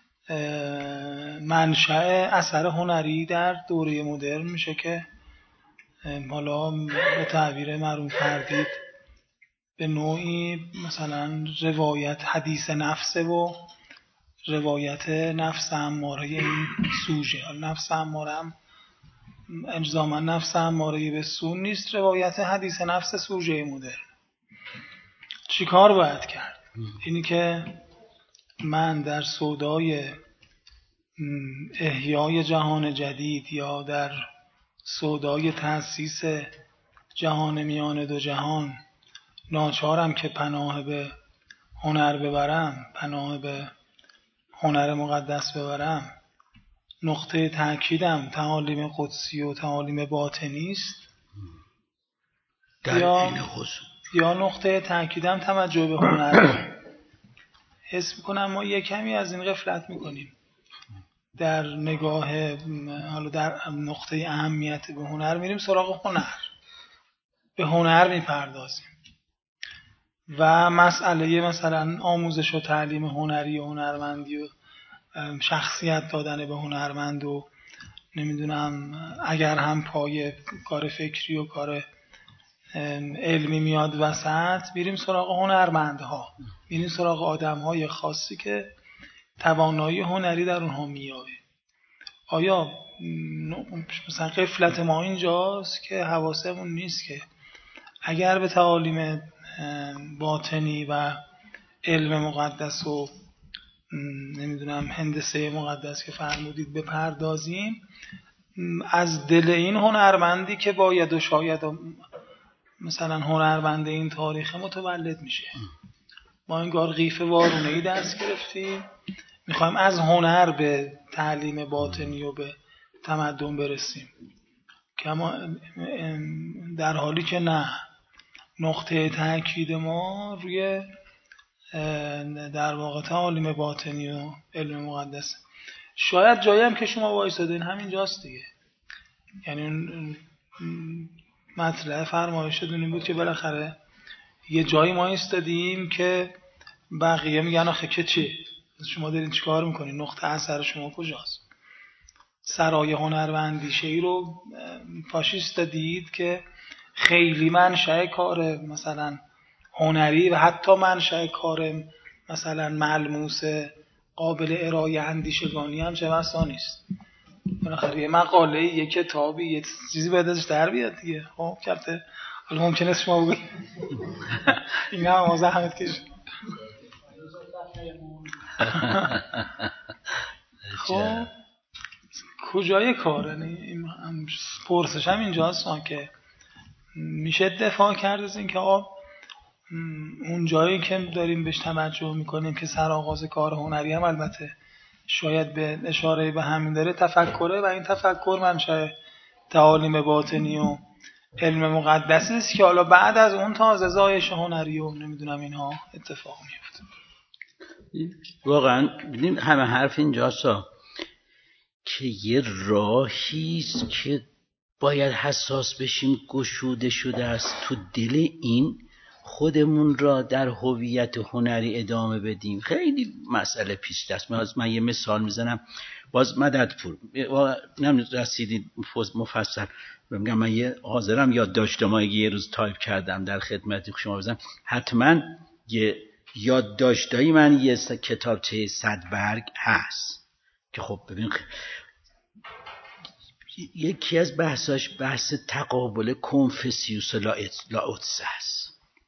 منشأ اثر هنری در دوره مدرن میشه که حالا به تعبیر معروف کردید به نوعی مثلا روایت حدیث نفسه و روایت نفس اماره این سوژه. نفس اماره هم الزاما نفس اماره به سو نیست، روایت حدیث نفس سوژه مدرن. چی کار باید کرد؟ اینی که من در سودای احیای جهان جدید یا در سودای تأسیس جهان میان دو جهان ناچارم که پناه به هنر ببرم، پناه به هنر مقدس ببرم. نقطه تأکیدم تعالیم قدسی و تعالیم باطنی است، یا نقطه تأکیدم توجه به هنر. حس میکنم ما یک کمی از این غفلت میکنیم در نگاه، حالا در نقطه اهمیت به هنر میریم سراغ هنر، به هنر میپردازیم و مسئله مثلا آموزش و تعلیم هنری و هنرمندی و شخصیت دادن به هنرمند و نمیدونم اگر هم پای کار فکری و کار علمی میاد وسط، میریم سراغ هنرمندها، میریم سراغ آدمهای خاصی که توانایی هنری در اونها میابه. آیا مثلا غفلت ما اینجاست که حواسمون نیست که اگر به تعالیم باطنی و علم مقدس و نمیدونم هندسه مقدس که فرمودید بپردازیم، از دل این هنرمندی که باید و شاید مثلا هنرمند این تاریخ متولد میشه. ما انگار قیف وارونه‌ای دست گرفتیم، میخوایم از هنر به تعلیم باطنی و به تمدن برسیم، که در حالی که نه، نقطه تأکید ما روی در واقع تعالیم باطنی و علم مقدس. شاید جایی هم که شما وایسادین همین جاست دیگه. یعنی اون مطلع فرمایشتون این بود که بالاخره یه جایی ما ایستادیم که بقیه میگن آخه که چی؟ شما دارین چیکار میکنین؟ نقطه اثر شما کجاست؟ سرای هنر و اندیشه ای رو فاشیست دید که خیلی منشأ کار مثلا هنری و حتی منشأ کار مثلا ملموس قابل ارائه اندیشگانی هم چه بسا نیست. بالاخره یه مقاله، یه کتابی، یه چیزی باید ازش در بیاد دیگه. خب کفته حالا ممکنه شما بگید این هم آزه همت کش. خب کجای کاره؟ این پرسش هم اینجاست که میشه دفاع کرد از این که اون جایی که داریم بهش توجه میکنیم که سرآغاز کار هنری هم البته شاید به اشاره به همین داره تفکره و این تفکر منشأ تعالیم باطنی و علم مقدسی است که حالا بعد از اون تازه زایش هنری و نمیدونم اینها اتفاق میفته. واقعا ببینیم همه حرف اینجاست که یه راهیست که باید حساس بشیم گشوده شده است تو دل این خودمون را در هویت هنری ادامه بدیم. خیلی مسئله پیچیده است. من یه مثال میزنم. باز مددپور رسیدید مفصل میگم، من یه حاضرم یادداشت‌هایی یه روز تایپ کردم در خدمت شما بزنم. حتما یه یادداشتایی من یه کتابچه 100 برگ هست که خب ببین یکی از بحثاش بحث تقابل کنفوسیوس و لاوتسه است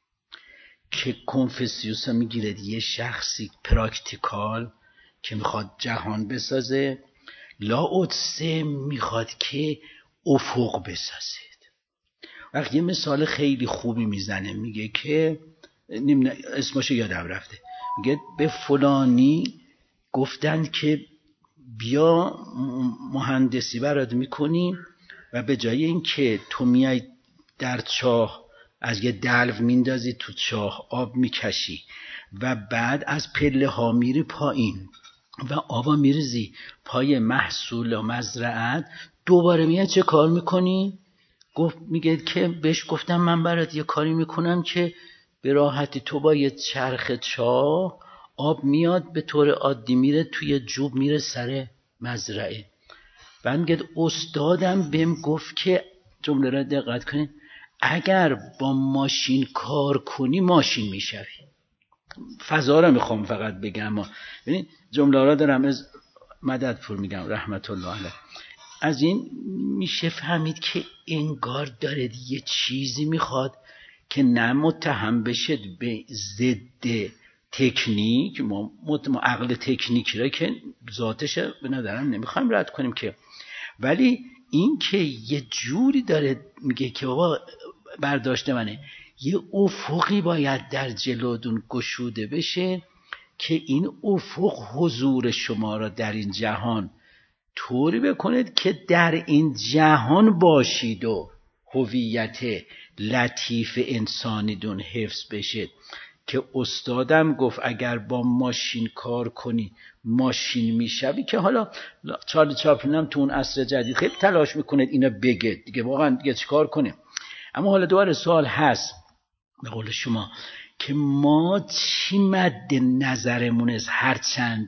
که کنفوسیوس میگیره یه شخصی پراکتیکال که میخواد جهان بسازه، لاوتسه میخواد که افق بسازه. وقت یه مثال خیلی خوبی میزنه، میگه که اسمشو یادم رفته، میگه به فلانی گفتن که بیا مهندسی برات میکنیم و به جای این که تو میای در چاه از یه دلو میندازی تو چاه آب میکشی و بعد از پله ها میری پایین و آبا میریزی پای محصول و مزرعت، دوباره میاد چه کار میکنی؟ میگه که بهش گفتم من برات یه کاری میکنم که به راحتی تو با یه چرخ چاه آب میاد به طور عادی میره توی جوب میره سر مزرعه. بعد میگه استادم بهم گفت که جمله را دقت کنید، اگر با ماشین کار کنی ماشین میشوی. فضا را میخوام فقط بگم. ببین جمله را دارم از مددپور میگم رحمت الله علیه. از این میشه فهمید که انگار داره یه چیزی میخواد که نه متهم بشه به ضد تکنیک. ما عقل تکنیکی را که ذاتش به نظرم نمیخوایم رد کنیم که، ولی این که یه جوری داره میگه که بابا برداشت منه یه افقی باید در جلودون گشوده بشه که این افق حضور شما را در این جهان طوری بکنید که در این جهان باشید و هویت لطیف انسانی دون حفظ بشه. که استادم گفت اگر با ماشین کار کنی ماشین میشوی، که حالا چارلی چاپلین هم تو اون عصر جدید خیلی تلاش میکنه اینا بگه دیگه، واقعا دیگه چیکار کنیم. اما حالا دوباره سوال هست به قول شما که ما چی مد نظرمون از هرچند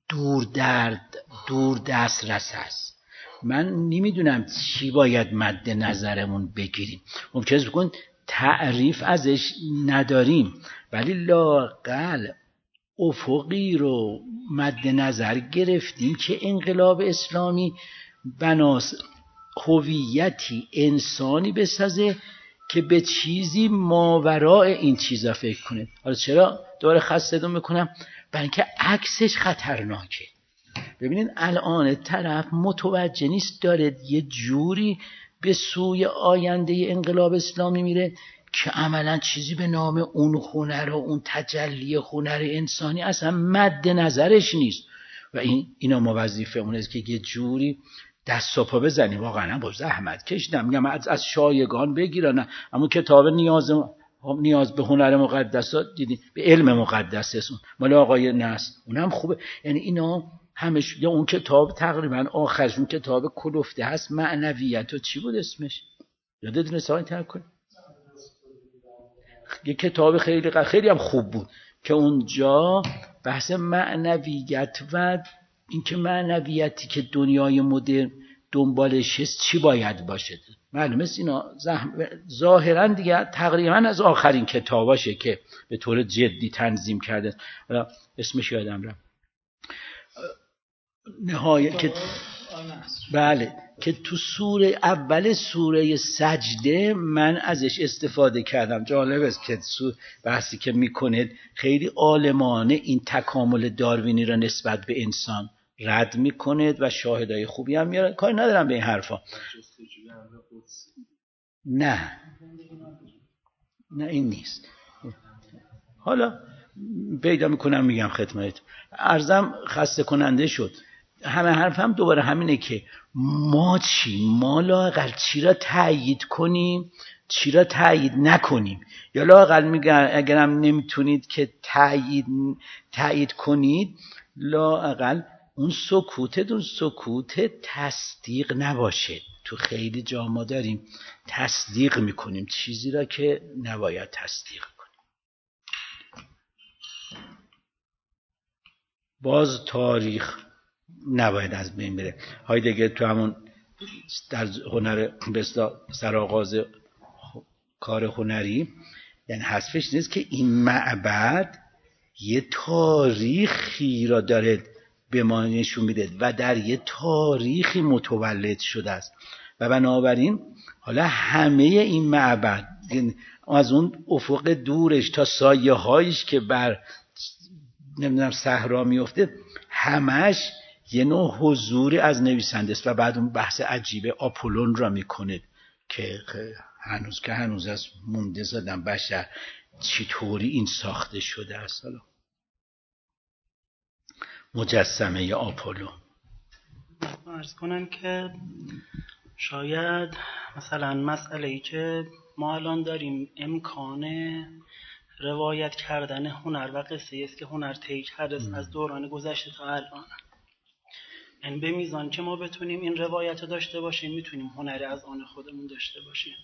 دور دسترس هست. من نمیدونم چی باید مد نظرمون بگیریم. ممکنه بگن تعریف ازش نداریم ولی لااقل افقی رو مد نظر گرفتیم که انقلاب اسلامی بناس هویتی انسانی بسازه که به چیزی ماورای این چیزا فکر کنه. حالا چرا دوباره خسته‌تون میکنم؟ برای اینکه عکسش خطرناکه. ببینید الان طرف متوجه نیست داره یه جوری به سوی آینده انقلاب اسلامی میره که عملا چیزی به نام اون هنر و اون تجلی هنر انسانی اصلا مد نظرش نیست و اینا ما وظیفه اونه که یه جوری دست و پا بزنیم. واقعا با زحمت کشیدم، میگم از شایگان بگیرن، اما کتاب نیاز نیاز به هنر مقدسات دیدین، به علم مقدسشون مال آقای نصر، اونم خوبه. یعنی اینا همش، یا اون کتاب تقریبا آخرش اون کتاب کلفته هست، معنویت و چی بود اسمش یادتونه سوال تر کن، یه کتاب خیلی هم خوب بود که اونجا بحث معنویت و اینکه معنویتی که دنیای مدرن دنبالش هست چی باید باشه. معلومه اینا ظاهرا دیگه تقریبا از آخرین کتاباشه که به طور جدی تنظیم کرده، اسمش یادم رفت، نهایت که بله که تو سوره اول سوره سجده من ازش استفاده کردم. جالب است که بحثی که میکنه خیلی عالمانه این تکامل داروینی را نسبت به انسان رد میکنه و شاهدای خوبی هم میاره. کاری ندارم به این حرفا. نه این نیست. حالا پیدا میکنم میگم خدمت. عرضم خسته کننده شد. همه حرفم دوباره همینه که ما لااقل چی را تأیید کنیم، چی را تأیید نکنیم. یا لااقل میگن اگرم نمیتونید که تأیید کنید، لااقل اون سکوت تصدیق نباشه. تو خیلی جا ما داریم تصدیق میکنیم چیزی را که نباید تصدیق کنیم. باز تاریخ نباید از بین بره. هایدگر تو همون در هنر سرآغاز کار هنری، یعنی حذفش نیست که این معبد یه تاریخی را داره به ما نشون میده و در یه تاریخی متولد شده است و بنابراین حالا همه این معبد از اون افق دورش تا سایه هایش که بر نمیدونم صحرا میفته، همش یه نوع حضور از نویسنده است. و بعد اون بحث عجیب آپولون را میکنه که هنوز از مونده زدن بشر چطوری این ساخته شده است. حالا مجسمه آپولو عرض کنم که شاید مثلا مسئله‌ای که ما الان داریم امکان روایت کردن هنر و قصه است که هنر طی کرده از دوران گذشته تا الان، یعنی به میزان که ما بتونیم این روایت رو داشته باشیم میتونیم هنری از آن خودمون داشته باشیم.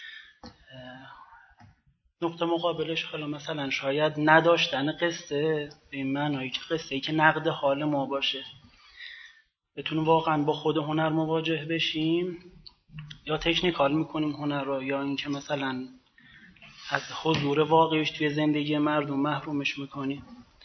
نقطه مقابلش حالا مثلا شاید نداشتن قصه به این معنایی که قصه‌ای که نقد حال ما باشه، بتونیم واقعا با خود هنر مواجه بشیم، یا تکنیکال میکنیم هنر رو، یا اینکه مثلا از حضور واقعیش توی زندگی مردم محرومش میکنیم.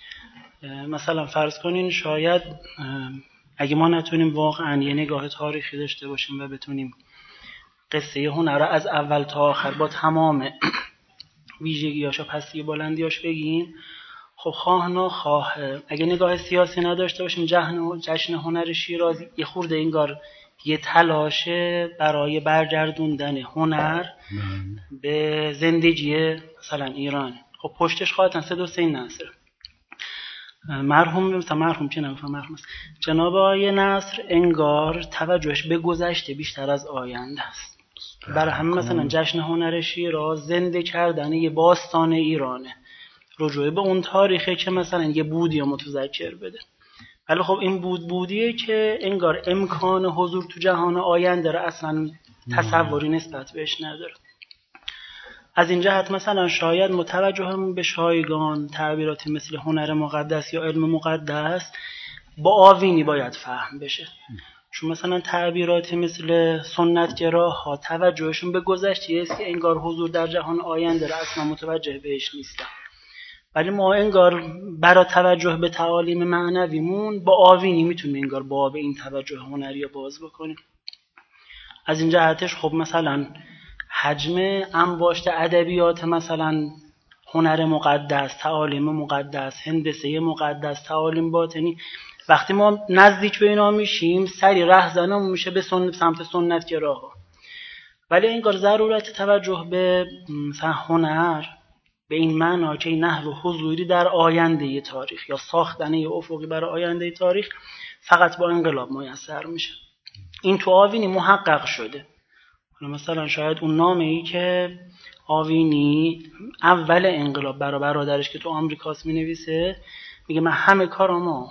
مثلا فرض کنین شاید اگه ما نتونیم واقعا یه نگاه تاریخی داشته باشیم و بتونیم قصه هنر رو از اول تا آخر با تمام ویژگیاش و پستی بلندیاش بگیم، خب خواه ناخواه اگه نگاه سیاسی نداشته باشیم جشن هنر شیراز یه خورده انگار یه تلاشه برای برگردوندن هنر به زندگی مثلا ایران. خب پشتش خواهدن سید حسین نصر مرحوم جناب آقای نصر انگار توجهش به گذشته بیشتر از آینده است. برای همین مثلا جشن هنر شیراز زنده کردن یه باستان ایرانه، رجوع به اون تاریخه که مثلا یه بودی رو متذکر بده. ولی خب این بودیه که انگار امکان حضور تو جهان آینده را اصلا تصوری نسبت بهش نداره. از این جهت مثلا شاید متوجهمون به شایگان تعبیراتی مثل هنر مقدس یا علم مقدس با آوینی باید فهم بشه، چون مثلا تعبیراتی مثل سنتگراها توجهشون به گذشته است که انگار حضور در جهان آینده را اصلا متوجه بهش نیستن، ولی ما انگار برای توجه به تعالیم معنویمون با آوینی میتونیم انگار باب این توجه هنری باز بکنیم. از این جهتش خب مثلا حجم انباشت ادبیات مثلا هنر مقدس، تعالیم مقدس، هندسه مقدس، تعالیم باطنی، وقتی ما نزدیک به اینا میشیم سری رهزنمون میشه به سمت سنت گراها. ولی انگار ضرورت توجه به مثلا هنر به این معنا که این نحو حضوری در آینده تاریخ یا ساختن یه افقی برای آینده تاریخ فقط با انقلاب میسر میشه. این تو آوینی محقق شده. مثلا شاید اون نامه‌ای که آوینی اول انقلاب برای برادرش که تو آمریکاست مینویسه، میگه من همه کارامو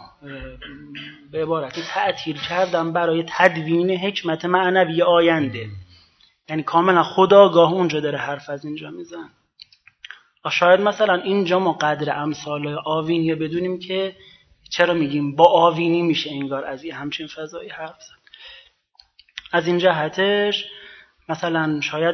به عبارتی تعطیل کردم برای تدوین حکمت معنوی آینده. یعنی کاملا خودآگاه اونجا داره حرف از اینجا میزن. شاید مثلا اینجا ما قدر امثال آوینی بدونیم که چرا میگیم با آوینی میشه انگار از این همچین فضایی حرف زد. از این جهتش مثلا شاید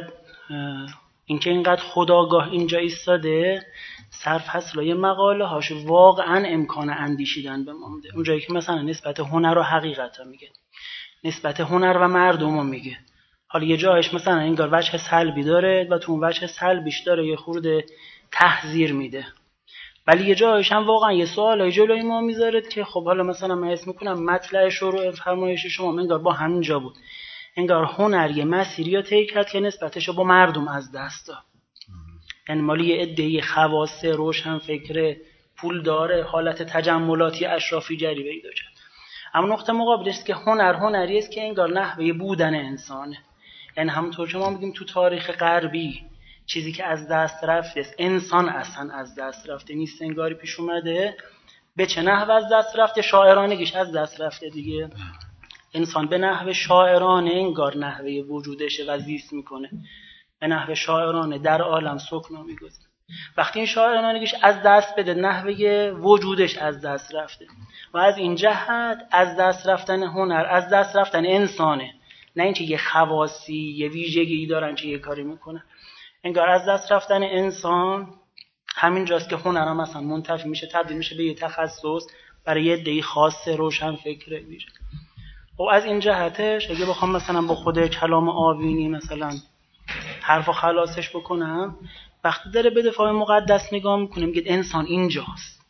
اینکه اینقدر خودآگاه اینجا ایستاده سرفصلای مقاله هاش واقعا امکان اندیشیدن به ما میده. اونجایی که مثلا نسبت هنر و حقیقت میگه، نسبت هنر و مردم میگه، حالا یه جایش مثلا انگار وجه سلبی داره و تو اون وجه سلبیش داره یه خورده تحذیر میده، ولی یه جایش هم واقعا یه سوالای جلوی ما میذاره که خب حالا مثلا من اسم میکنم مطلع شروع فرمایش شما انگار با همینجا بود. انگار هنر یه مسیری رو طی کرد که نسبتشو با مردم از دست داد. یعنی مالی یه عده‌ای خواص روشن فکر پول داره، حالت تجملاتی اشرافی جریبه ای داره. اما نقطه مقابلش است که هنری است که انگار نحوه بودن انسانه. یعنی همونطور که ما میگیم تو تاریخ غربی چیزی که از دست رفته است، انسان اصلا از دست رفته نیست، انگاری پیش اومده. به چه نحو از دست رفته؟ شاعرانگیش از دست رفته دیگه. انسان به نحو شاعرانه انگار نحوه وجودشه و زیست میکنه، به نحو شاعرانه در عالم سکنا میگذاره. وقتی این شاعرانگیش از دست بده نحوه وجودش از دست رفته و از این جهت از دست رفتن هنر از دست رفتن انسانه، نه اینکه یه خواصی یه ویژگی دارن که یه کاری میکنن. انگار از دست رفتن انسان همینجاست که هنر هم مثلا منتفی میشه، تبدیل میشه به یه تخصص برای یه عده خاص روشن فکر ویژه. و از این جهتش اگه بخوام مثلا با خود کلام آوینی مثلا حرف و خلاصش بکنم، وقتی داره به دفاع مقدس نگاه میکنه میگه انسان اینجاست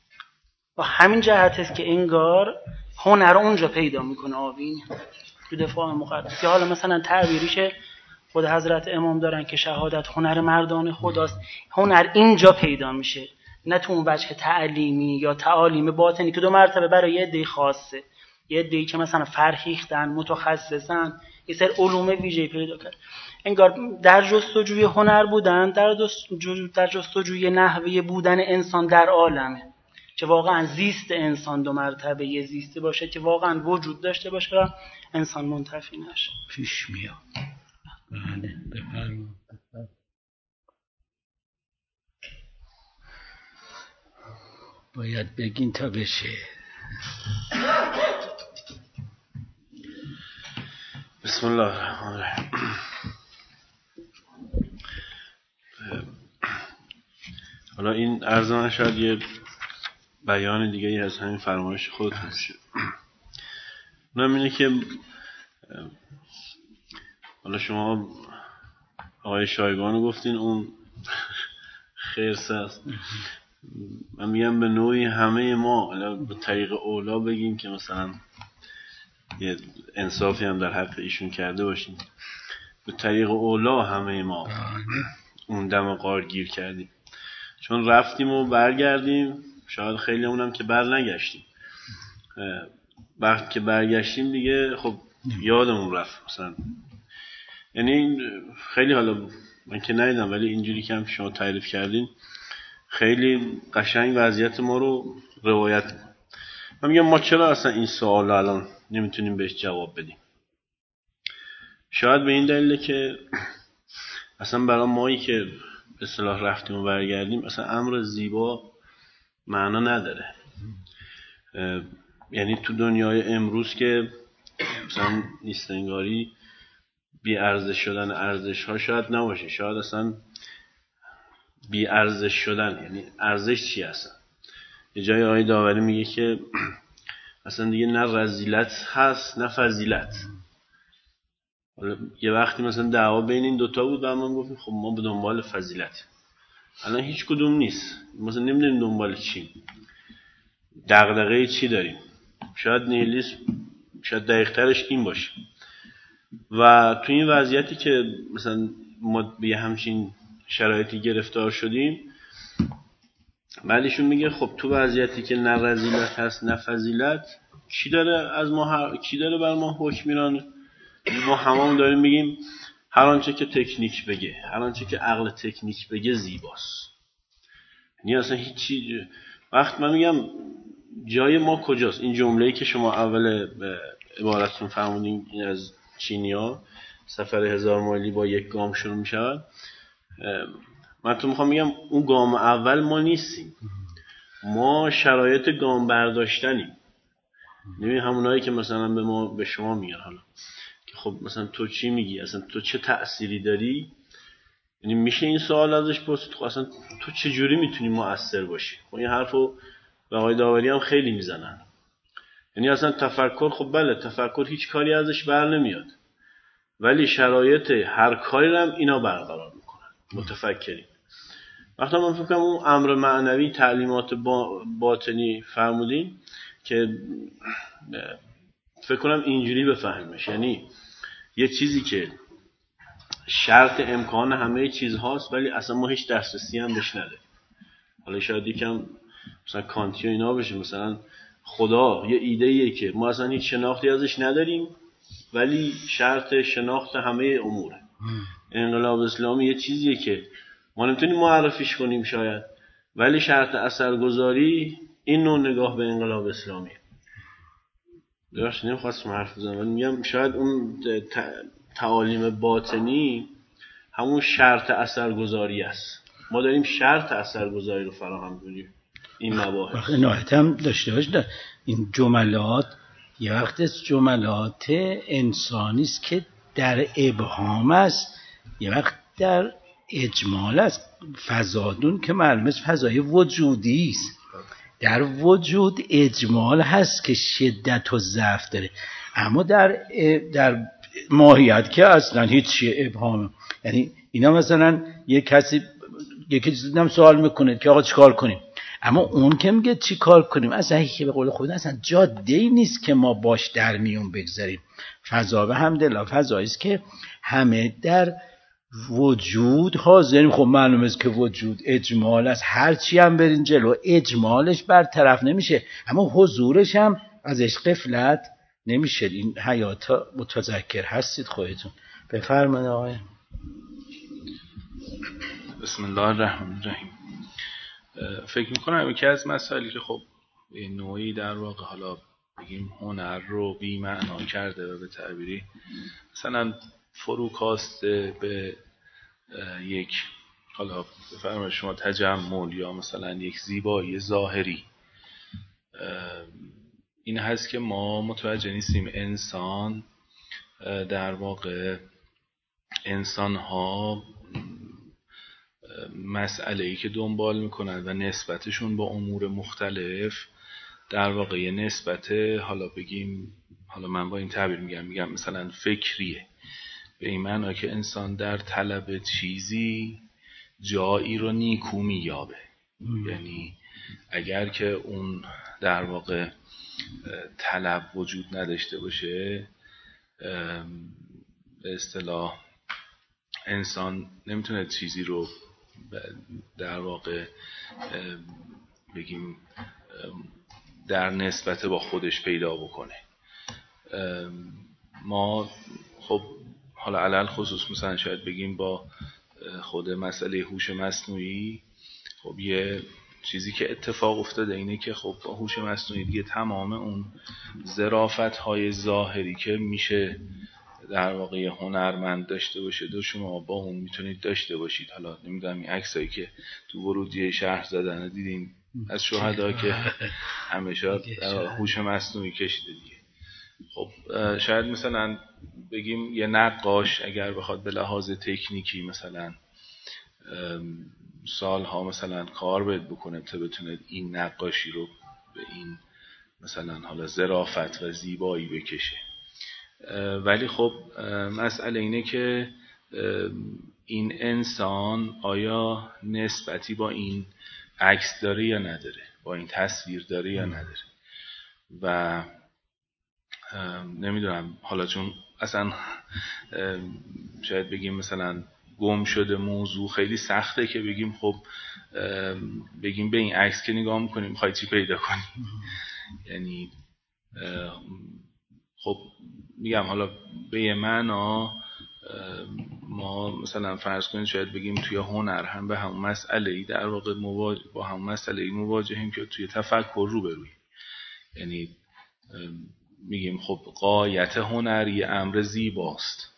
و همین جهت است که انگار هنر اونجا پیدا میکنه آوینی تو دفاع مقدس. یا حالا مثلا تعبیریشه خود حضرت امام دارن که شهادت هنر مردان خداست. هنر اینجا پیدا میشه، نه تو اون وجه تعلیمی یا تعالیم باطنی که دو مرتبه برای یه عده خاصه، یه عده‌ای که مثلا فرهیختن متخصصن یه سری علوم ویژه‌ای پیدا کرد. انگار در جستجوی هنر بودن، در جستجوی نحوه بودن انسان در عالمه که واقعا زیست انسان دو مرتبه یه زیستی باشه که واقعا وجود داشته باشه و انسان منتفی نشه. پیش میاد. بله بفرمایید. باید بگین تا بشه. بسم الله الرحمن الرحیم. حالا این عرض من شاید یه بیان دیگه ای از همین فرمایش خود میشه. اونم اینه که حالا شما آقای شایگانو گفتین اون خرس است، من میگم به نوعی همه ما حالا به طریق اولا بگیم که مثلا یه انصافی هم در حق ایشون کرده باشیم، به طریق اولا همه ما اون دم غار گیر کردیم، چون رفتیم و برگردیم، شاید خیلی اونم که بر نگشتیم. وقتی که برگشتیم دیگه خب یادمون رفت مثلا. یعنی خیلی حالا من که ندیدم ولی اینجوری که هم شما تعریف کردین خیلی قشنگ وضعیت ما رو روایت می‌کنه. من میگم ما چرا اصلا این سوال الان نمیتونیم بهش جواب بدیم؟ شاید به این دلیله که اصلا برای مایی که به اصطلاح رفتیم و برگردیم اصلا امر زیبا معنا نداره. یعنی تو دنیای امروز که مثلا نیستنگاری بی ارزش شدن ارزش ها شاید نباشه، شاید اصلا بی ارزش شدن، یعنی ارزش چی اصلا؟ یه جای آقای داوری میگه که اصلا دیگه نه رذیلت هست نه فضیلت. یه وقتی مثلا دعوا بین این دوتا بود و ما گفتیم خب ما به دنبال فضیلت، الان هیچ کدوم نیست، مثلا نمیدونیم دنبال چی، دغدغه چی داریم. شاید نیهیلیسم شاید دقیق ترش این باشه. و تو این وضعیتی که مثلا ما به همچین شرایطی گرفتار شدیم، بعدشون میگه خب تو وضعیتی که نه رذیلت هست نه فضیلت، کی داره از ما کی داره بر ما حکم میرانه؟ ما هممون داریم میگیم هر آنچه که تکنیک بگه، هر آنچه که عقل تکنیک بگه زیباست. یعنی اصلا هیچی. وقت من میگم جای ما کجاست؟ این جمله‌ای که شما اول عبارتتون فرمودین این از چینی‌ها، سفر 1000 مایلی با یک گام شروع می‌شود. من تو میخوام میگم اون گام اول ما نیستیم، ما شرایط گام برداشتنیم. نمی‌دونی همونایی که مثلا به شما میگن حالا که خب مثلا تو چی میگی، اصلا تو چه تأثیری داری؟ یعنی میشه این سوال ازش پرسید خب اصلا تو چه جوری میتونی مؤثر باشی؟ خب این حرفو به آقای داوری هم خیلی میزنن. یعنی اصلا تفکر، خب بله تفکر هیچ کاری ازش بر نمیاد، ولی شرایط هر کاری هم اینا برقرار میکنن متفکرین. وقتی من فکر کنم اون امر معنوی تعلیمات باطنی فرمودین که فکر کنم اینجوری بفهمیمش، یعنی یه چیزی که شرط امکان همه چیز هاست ولی اصلا ما هیچ دسترسی هم بهش نداریم. حالا شاید یکم مثلا کانتی و اینا بشه، مثلا خدا یه ایده‌ایه که ما اصلا هیچ شناختی ازش نداریم ولی شرط شناخت همه اموره. انقلاب اسلامی یه چیزیه که ما نمیتونیم معرفیش کنیم شاید، ولی شرط اثرگذاری این نوع نگاه به انقلاب اسلامی. درست نمیخواستم حرف بزنم ولی میگم شاید اون تعالیم باطنی همون شرط اثرگذاری است. ما داریم شرط اثرگذاری رو فراهم می‌کنیم این مباحث. عنایت هم داشته باش، این جملات یه وقت از جملات انسانی است که در ابهام است، یه وقت در اجمال است. فضادون که معلوم است فضای وجودی است، در وجود اجمال هست که شدت و ضعف داره، اما در ماهیت که اصلا هیچ ابهام. یعنی اینا مثلا یکی دیدم سوال میکنه که آقا چیکار کنیم، اما اون که میگه چیکار کنیم اصلا هیچ به قول خود اصلا جاده‌ای نیست که ما باش در میون بگذاریم. فضا به حمدالله فضایی است که همه در وجود حاضریم. خب معلومه است که وجود اجمال است، هر چی هم برین جلو اجمالش برطرف نمیشه، اما حضورش هم ازش غفلت نمیشه. این حیات متذکر هستید خودتون. بفرمایید آقای. بسم الله الرحمن الرحیم. فکر میکنم یکی از مسائلی که خب نوعی در واقع حالا بگیم هنر رو بی معنا کرده و به تعبیری مثلا فروکاسته به یک حالا بفرمایید شما تجمل یا مثلا یک زیبایی ظاهری، این هست که ما متوجه نیستیم انسان در واقع انسان ها مسئله‌ای که دنبال میکنن و نسبتشون با امور مختلف در واقع یه نسبت حالا بگیم، حالا من با این تعبیر میگم مثلا فکریه، به این معنی که انسان در طلب چیزی جایی رو نیکو مییابه. یعنی اگر که اون در واقع طلب وجود نداشته باشه، به اصطلاح انسان نمیتونه چیزی رو در واقع بگیم در نسبت با خودش پیدا بکنه. ما خب حالا علل خصوص مثلا شاید بگیم با خود مسئله هوش مصنوعی، خب یه چیزی که اتفاق افتاده اینه که خب با هوش مصنوعی دیگه تمام اون ظرافت‌های ظاهری که میشه در واقع هنرمند داشته باشه دو شما با اون میتونید داشته باشید. حالا نمیدونم این عکسایی که تو ورودی شهر زدن دیدین از شهدا که همیشه در هوش مصنوعی کشیده دیگه. خب شاید مثلا بگیم یه نقاش اگر بخواد به لحاظ تکنیکی مثلا سالها مثلا کار بکنه تا بتونه این نقاشی رو به این مثلا حالا ظرافت و زیبایی بکشه، ولی خب مسئله اینه که این انسان آیا نسبتی با این عکس داره یا نداره، با این تصویر داره یا نداره. و نمیدونم حالا چون اصلا شاید بگیم مثلا گم شده موضوع خیلی سخته که بگیم خب بگیم به این عکس که نگاه میکنیم میخوای چی پیدا کنیم. یعنی خب میگم حالا به یه معنا ما مثلا فرض کنید شاید بگیم توی هنر هم به همون مسئله‌ای در واقع با همون مسئله‌ای مواجهیم که توی تفکر روبرویم. یعنی میگیم خب غایت هنر یه امر زیباست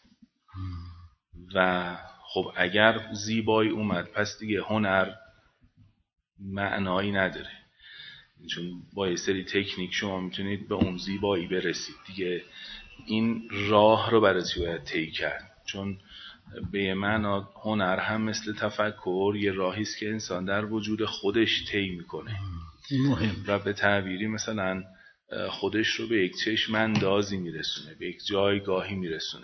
و خب اگر زیبایی اومد پس دیگه هنر معنایی نداره، چون با یه سری تکنیک شما میتونید به اون زیبایی برسید دیگه. این راه رو برای چی باید طی کرد؟ چون به یه معنا هنر هم مثل تفکر یه راهی است که انسان در وجود خودش طی میکنه مهم و به تعبیری مثلا خودش رو به یک چشم اندازی میرسونه، به یک جایگاهی میرسونه.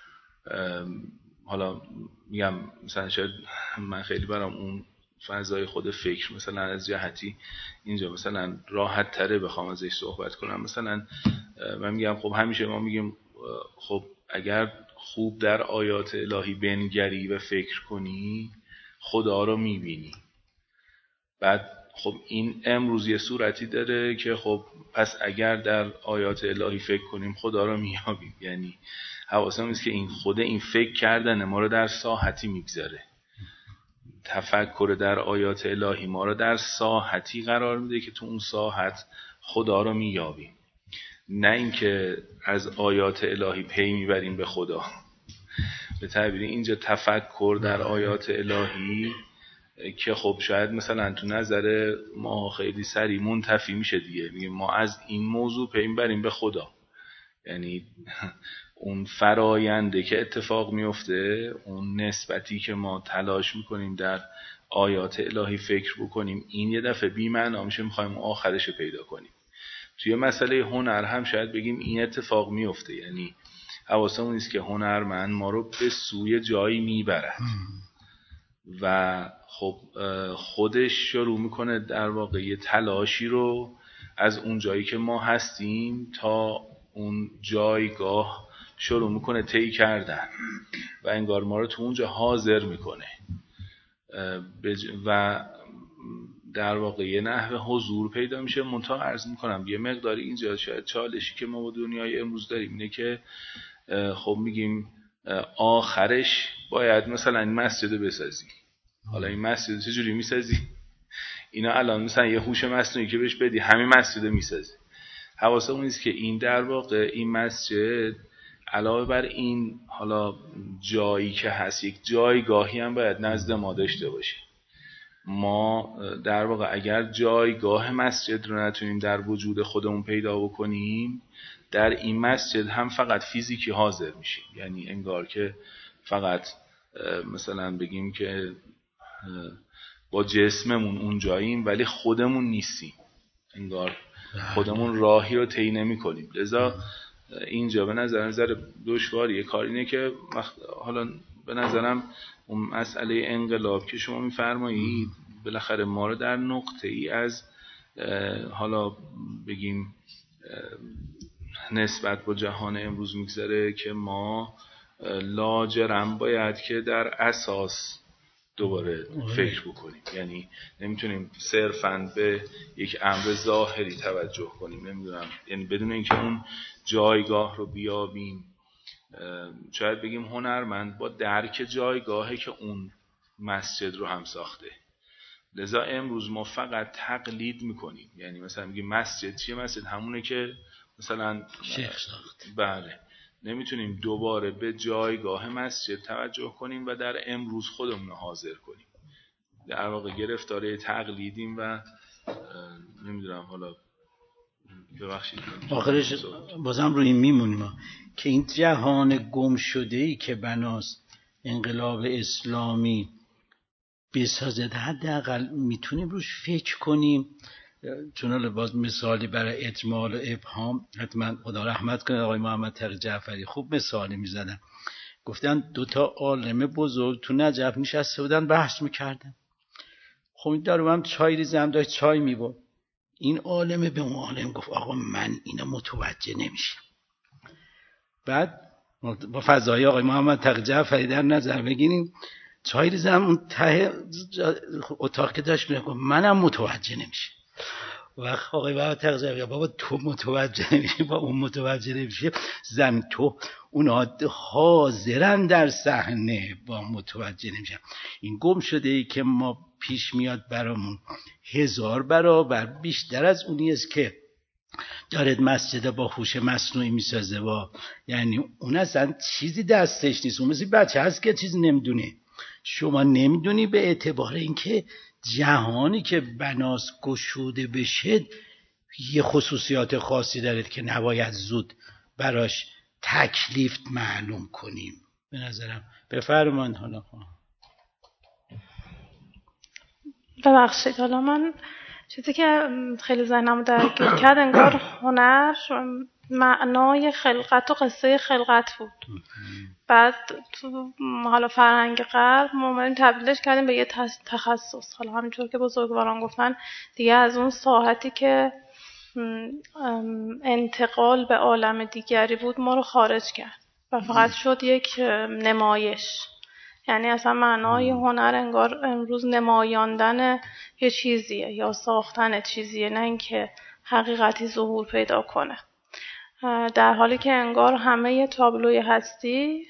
حالا میگم مثلا شاید من خیلی برام اون فضای خود فکر مثلا از جهتی اینجا مثلا راحت تره بخوام ازش صحبت کنم. مثلا من میگم خب همیشه ما میگیم خب اگر خوب در آیات الهی بنگری و فکر کنی خدا رو میبینی. بعد خب این امروز یه صورتی داره که خب پس اگر در آیات الهی فکر کنیم خدا رو میابیم، یعنی حواسم نیست که این خود این فکر کردن ما رو در ساحتی میگذاره. تفکر در آیات الهی ما رو در ساحتی قرار میده که تو اون ساحت خدا رو میابیم، نه اینکه از آیات الهی پی میبریم به خدا. به تعبیر اینجا تفکر در آیات الهی که خب شاید مثلا تو نظر ما خیلی سریع منتفی میشه دیگه، میگیم ما از این موضوع پی میبریم به خدا، یعنی اون فراینده که اتفاق میفته، اون نسبتی که ما تلاش میکنیم در آیات الهی فکر بکنیم، این یه دفعه بی معنا میشه، میخوایم آخرش پیدا کنیم. توی مسئله هنر هم شاید بگیم این اتفاق میفته، یعنی حواسمون نیست که هنرمند ما رو به سوی جایی میبرد و خب خودش شروع میکنه در واقع یه تلاشی رو از اون جایی که ما هستیم تا اون جایگاه شروع میکنه طی کردن و انگار ما رو تو اونجا حاضر میکنه و در واقع یه نحوه حضور پیدا میشه. منتها عرض میکنم یه مقداری اینجا شاید چالشی که ما با دنیای امروز داریم اینه که خب میگیم آخرش باید مثلا این مسجد بسازی. حالا این مسجد چجوری میسازی؟ اینا الان مثلا یه هوش مصنوعی که بهش بدی همین مسجد میسازی. حواسمون نیست که این در واقع این مسجد علاوه بر این حالا جایی که هست یک جایگاهی هم باید نزد ما داشته باشه. ما در واقع اگر جایگاه مسجد رو نتونیم در وجود خودمون پیدا بکنیم، در این مسجد هم فقط فیزیکی حاضر میشیم، یعنی انگار که فقط مثلا بگیم که با جسممون اون جاییم ولی خودمون نیستیم، انگار خودمون راهی رو طی نمی‌کنیم. لذا اینجا به نظر دشواریه کار اینه که حالا به نظرم اون مسئله انقلاب که شما می‌فرمایید بالاخره ما رو در نقطه‌ای از حالا بگیم نسبت با جهان امروز می‌گذاره که ما لاجرم باید که در اساس دوباره فکر بکنیم، یعنی نمیتونیم صرفاً به یک امر ظاهری توجه کنیم، نمیدونم، یعنی بدون اینکه اون جایگاه رو بیابیم. شاید بگیم هنرمند با درک جایگاهی که اون مسجد رو هم ساخته. لذا امروز ما فقط تقلید میکنیم، یعنی مثلا میگیم مسجد چیه؟ مسجد همونه که مثلا شیخ ساخته. بله، نمیتونیم دوباره به جایگاه مسجد توجه کنیم و در امروز خودمون رو حاضر کنیم. در واقع گرفتاره تقلیدیم و نمیدونم، حالا ببخشید آخرش بازم روی این میمونیم که این جهان گم شده‌ای که بناست انقلاب اسلامی بسازد، حداقل میتونیم روش فکر کنیم. چون باز مثالی برای اجمال و ابهام، حتما خدا رحمت کنه آقای محمد تقی جعفری خوب مثالی میزدن. گفتن 2 عالم بزرگ تو نجف نشسته بودن بحث میکردن. خب این دارو هم چای ریزم داشت چای میبرد. این عالم به اون عالم گفت آقا من اینا متوجه نمیشم. بعد با فضای آقای محمد تقی جعفری در نظر بگیریم، چای ریزم اون ته اتاق که داشت میگفت منم متوجه نمیشم. وقت آقای محمد تقی جعفری بابا تو متوجه نمیشی، با اون متوجه نمیشه، زمین تو اونا حاضرن در صحنه با متوجه نمیشن. این گم شده ای که ما پیش میاد برامون 1000 برابر بیشتر از اونی است که دارد مسجد با هوش مصنوعی میسازه یعنی اون اصلا چیزی دستش نیست. اون مثل بچه هست که چیز نمیدونه. شما نمیدونی به اعتبار اینکه جهانی که بناس گشوده بشه یه خصوصیات خاصی دارد که نباید زود براش تکلیف معلوم کنیم. به نظرم بفرمایید. حالا ببخشید، حالا من چیزی که خیلی ذهنمو درگیر کرد انگار هنر معنای خلقت و قصه خلقت بود. بعد تو حالا فرهنگ غرب ما اومدیم تبدیلش کردیم به یه تخصص. حالا همینطور که بزرگواران گفتن دیگه از اون ساحتی که انتقال به عالم دیگری بود ما رو خارج کرد و فقط شد یک نمایش. یعنی اصلا معنای هنر انگار امروز نمایاندن یه چیزیه یا ساختن چیزیه، نه اینکه حقیقتی ظهور پیدا کنه. در حالی که انگار همه تابلوی هستی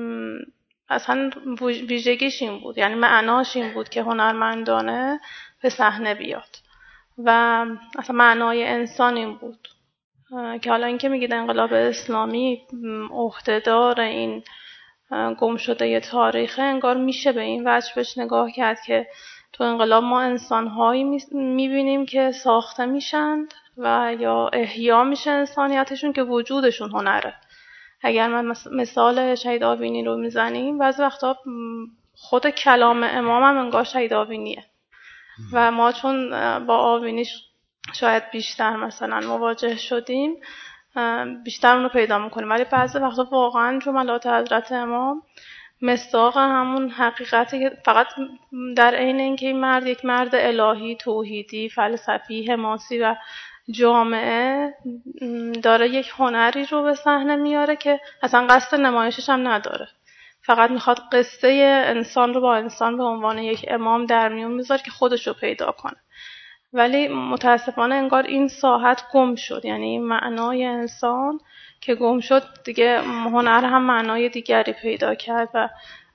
اصلا ویژگیش این بود، یعنی معناش این بود که هنرمندانه به صحنه بیاد و اصلا معنای انسان این بود که حالا این که میگید انقلاب اسلامی عهده‌دار این گم شده ی تاریخه، انگار میشه به این وجه بهش نگاه کرد که تو انقلاب ما انسان‌هایی میبینیم که ساخته میشند و یا احیا میشه انسانیتشون که وجودشون هنره. اگر من مثال شهید آوینی رو میزنیم بعضی وقتا خود کلام امام هم انگار شهید آوینیه و ما چون با آوینی شاید بیشتر مثلا مواجه شدیم بیشتر اونو پیدا میکنیم، ولی بعضی وقتا واقعا جملات حضرت امام مصداق همون حقیقتی که فقط در عین اینکه این مرد یک مرد الهی، توحیدی، فلسفی، حماسی و جامعه داره یک هنری رو به صحنه میاره که اصلا قصد نمایشش هم نداره، فقط میخواد قصه انسان رو با انسان به عنوان یک امام در میون میذاره که خودش رو پیدا کنه. ولی متاسفانه انگار این ساحت گم شد، یعنی این معنای انسان که گم شد دیگه هنر هم معنای دیگری پیدا کرد و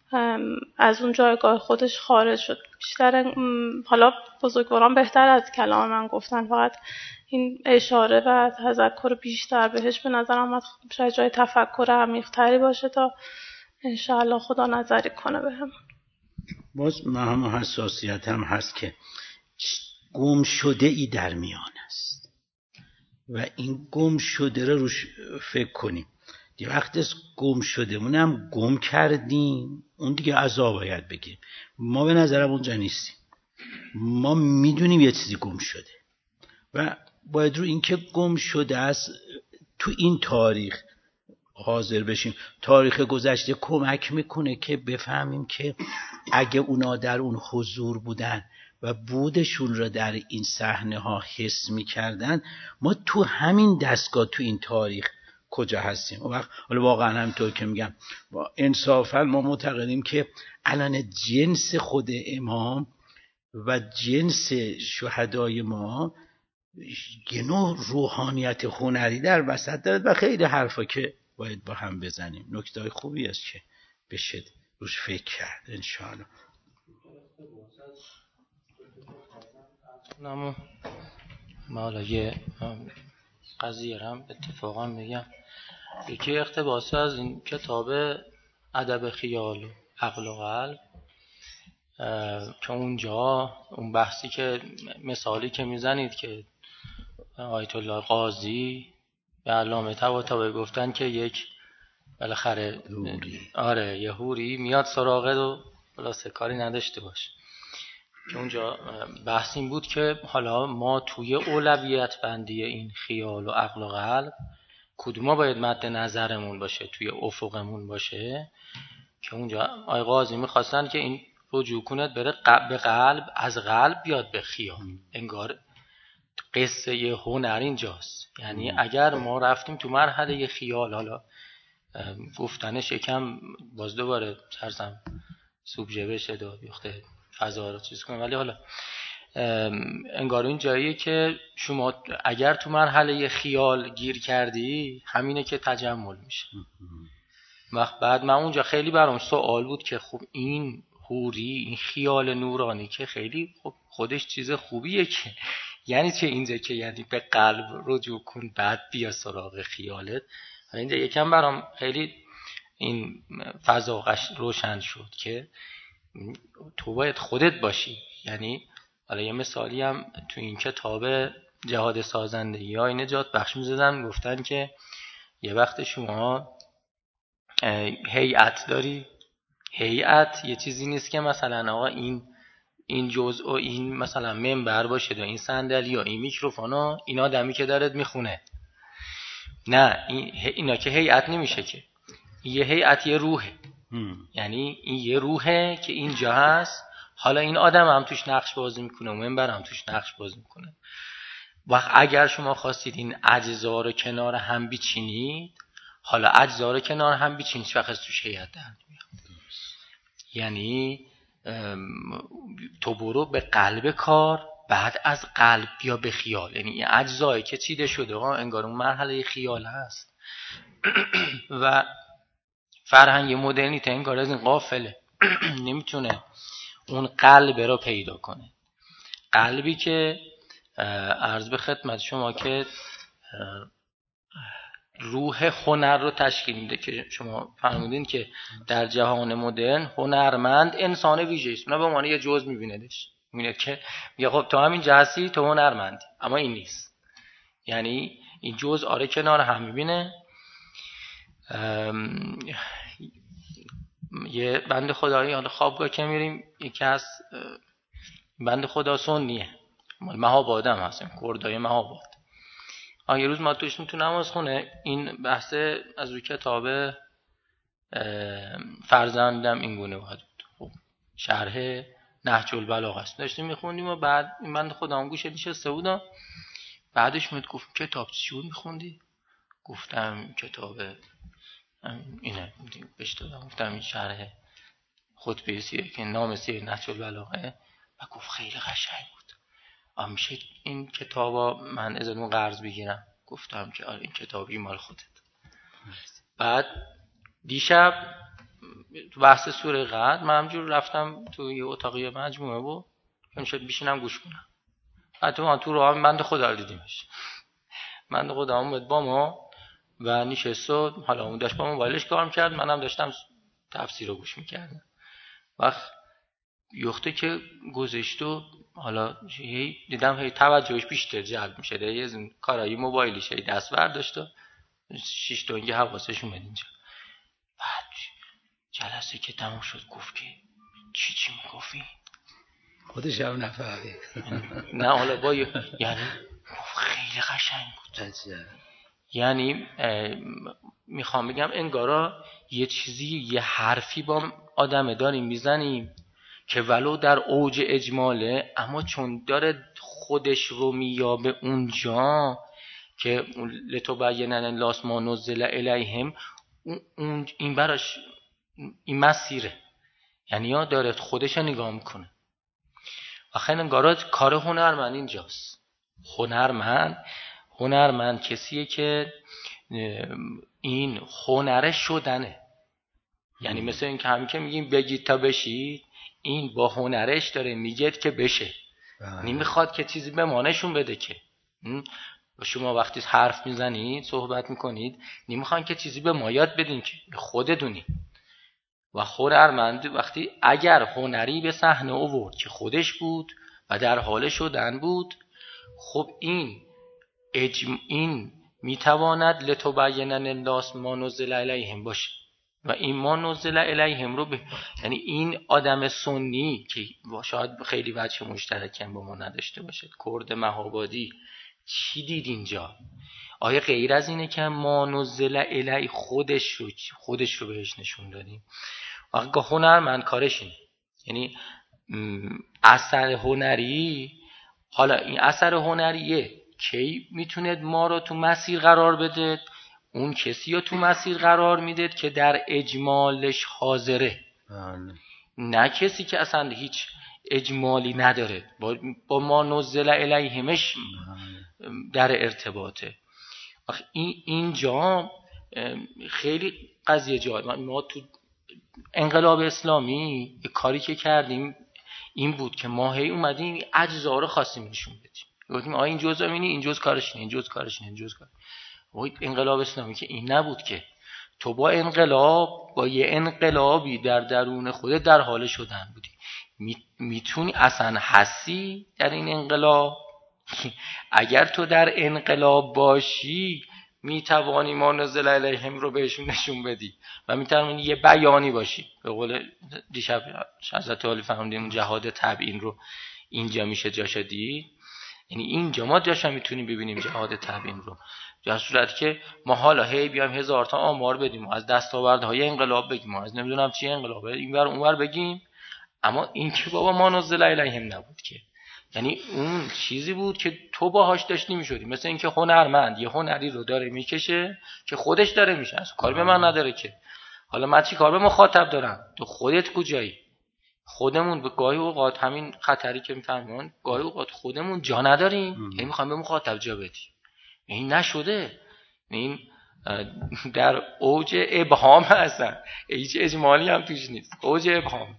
از اون جایگاه خودش خارج شد. بیشتر حالا بزرگواران بهتر از کلام من گفتن، فقط این اشاره و تذکر بیشتر بهش به نظرم اومد شاید جای تفکر عمیق‌تری باشه تا انشاءالله خدا نظری کنه بهم. باز مهم حساسیت هم هست که گم شده ای در میان است و این گم شده رو روش فکر کنیم. دیگه وقتی گم شدهمونم گم کردیم اون دیگه عذاب باید بگیم. ما به نظرم اونجا نیستیم، ما میدونیم یه چیزی گم شده و باید رو این که گم شده است تو این تاریخ حاضر بشیم. تاریخ گذشته کمک میکنه که بفهمیم که اگه اونا در اون حضور بودن و بودشون را در این صحنه ها حس میکردن ما تو همین دستگاه تو این تاریخ کجا هستیم. حالا واقعا همینطور که میگم انصافا ما معتقدیم که الان جنس خود امام و جنس شهدای ما یه نوع روحانیت هنری در وسط دارد و خیلی حرفا که باید با هم بزنیم. نکته خوبی است که بشه روش فکر کرد انشاءالله. ما حالا یه قضیه رم اتفاقا میگم، یکی اقتباس از این کتاب ادب خیال و عقل و قلب که اونجا اون بحثی که مثالی که میزنید که آیت الله قاضی به علامه طباطبایی گفتن که یک بالاخره آره یه حوری میاد سراغت و خلاصه کاری نداشته باش، که اونجا بحث این بود که حالا ما توی اولویت بندی این خیال و عقل و قلب کدوما باید مد نظرمون باشه، توی افقمون باشه، که اونجا آقای قاضی میخواستن که این رجوع کنه بره به قلب، از قلب بیاد به خیال. انگار قصه یه هنر اینجاست، یعنی اگر ما رفتیم تو مرحله خیال، حالا گفتنش یکم باز دوباره ترسم سوبژه بشه و بیخته فضا رو چیز کنه، ولی حالا انگار این جاییه که شما اگر تو مرحله خیال گیر کردی همینه که تجمل میشه. وقت بعد من اونجا خیلی برام سوال بود که خب این حوری، این خیال نورانی که خیلی خب خودش چیز خوبیه که یعنی چه اینجا که یعنی به قلب رجوع کن بعد بیا سراغ خیالت. اینجا یکم برام خیلی این فضا روشن شد که تو باید خودت باشی. یعنی حالا یه مثالی هم تو این کتاب جهاد سازندگی یا این نجات بخش می‌زدن، گفتن که یه وقت شما هیئت داری، هیئت یه چیزی نیست که مثلا آقا این جزء و این مثلا منبر باشه و این صندلی و این میکروفون این آدمی که دارد میخونه، نه اینا که هیئت نمیشه که. یه هیئت یه روحه، یعنی این یه روحه که اینجا هست. حالا این آدم هم توش نقش بازی میکنه و منبر هم توش نقش بازی میکنه. وقت اگر شما خواستید این اجزا رو کنار هم بچینید، حالا اجزا رو کنار هم بچینید فقط توش هیئت در میاد. یعنی تو برو به قلب کار، بعد از قلب بیا به خیال. یعنی این اجزایی که چیده شده انگار اون مرحله خیال هست و فرهنگ مدرنیته انگار از این غافله نمیتونه اون قلب رو پیدا کنه. قلبی که عرض به خدمت شما که روح هنر رو تشکیل میده، که شما فرمودین که در جهان مدرن هنرمند انسان ویژه است. اونا به عنوان یه جزء میبیندش، میبینه که میگه خب تو همین جهتی تو هنرمندی، اما این نیست. یعنی این جزء آره کنار هم میبینه. یه بند خدایی حالا خوابگاه که میریم، یکی از بند خدا سنیه مهاباد هم هستیم، کردای مهاباد. یه روز ما توش تو نماز خونه این بحث از روی کتاب فرزندم این گونه بود، خب شرح نهج البلاغه است، داشتیم میخوندیم و بعد این بند خدا هم گوشه نشسته بودم. بعدش میاد گفت کتاب چی بود میخوندی؟ گفتم کتاب اینه بهش دادم، گفتم این شرح خطبه سیره که نام سیر نهج البلاغه، و گفت خیلی قشنگ بود. میشه این کتابا من ازتون قرض بگیرم؟ گفتم که آره این کتابی مال خودت. بعد دیشب تو بحث سوره قدر من همجور رفتم تو یه اتاقی مجموعه بود که میشد بشینم گوش کنم. بعد تو راه بنده خدا رو دیدیمش، بنده خدا اومد با ما و نشست و حالا اون داشت با موبایلش کار میکرد، منم داشتم تفسیر رو گوش میکردم. وقت یخته که گذشت و حالا دیدم هی توجهش بیشتر جلب میشه، یه از این کارایی موبایلیش هی دست برداشت و 6 دنگه حواسش اومد اینجا. بعد جلسه که تموم شد گفت که چی میگفتی؟ خودش هم نفهمید. نه حالا با یعنی گفت خیلی قشنگ بود. یعنی میخوام بگم انگارا یه چیزی یه حرفی با آدم داریم میزنیم که ولو در اوج اجماله، اما چون داره خودش رو میابه اونجا که لتبین للناس ما نزل الیهم، اون این براش این مسیره، یعنی یا داره خودش رو نگاه میکنه. آخه انگار کار هنرمند اینجاست. هنرمند کسیه که این هنره شدنه. یعنی مثل این که همین که میگیم بگید تا بشید، این با هنرش داره میگید که بشه، نمیخواد که چیزی به ما نشون بده. که شما وقتی حرف میزنید صحبت میکنید نمیخوان که چیزی به ما یاد بدین، که خودتونی. و هنرمند وقتی اگر هنری به صحنه آورد که خودش بود و در حال شدن بود، خب این میتواند لتبین للناس ما نزل الیهم باشه. و این ما نزل الیهم رو یعنی این آدم سنی که شاید خیلی وجه مشترکی با ما نداشته باشه، کرد مهابادی، چی دید اینجا؟ آیا غیر از اینه که ما نزل الی خودش رو بهش نشون دادیم؟ واقعا هنرمند کارش اینه. یعنی اثر هنری، حالا این اثر هنریه کی میتونه ما رو تو مسیر قرار بده؟ اون کسی رو تو مسیر قرار میده که در اجمالش حاضره، نه کسی که اصلا هیچ اجمالی نداره، با ما نزل الیهمش در ارتباطه. اینجا خیلی قضیه جالب. ما تو انقلاب اسلامی کاری که کردیم این بود که ما هی اومدیم اجزا رو خواستیم نشون بدیم، گفتیم این جزء اینه، این جزء کارش اینه، این جزء کارش اینه، این جزء کار. انقلاب اسلامی که این نبود که تو با یه انقلابی در درون خودت در حال شدن بودی. میتونی اصلا حسی در این انقلاب اگر تو در انقلاب باشی میتوانی ما نزل علیهم رو بهشون نشون بدی و میتوانی یه بیانی باشی. به قول دیشب حضرت عالی فرمودیم جهاد تبیین رو اینجا میشه جاش دید، یعنی اینجا ما جاش هم میتونیم ببینیم جهاد تبیین رو، در صورتی که ما حالا هی بیایم 1000 تا آمار بدیم و از دستاوردهای انقلاب بگیم و از نمیدونم چی انقلابه اینور اونور بگیم، اما این که بابا ما نزل علیهم نبود که، یعنی اون چیزی بود که تو باهاش داشتی میشدی. مثل اینکه هنرمند یه هنری رو داره میکشه که خودش داره میشه، اصلا کاری به من نداره که حالا من چی کار به مخاطب دارم، تو خودت کجایی. خودمون به گاهی اوقات همین خطری که میفهمون گاهی اوقات خودمون جا نداریم، یعنی میخوایم به مخاطب جا بدیم. این نشده، این در اوج ابهام هستن، هیچ اجمالی هم توش نیست، اوج ابهام.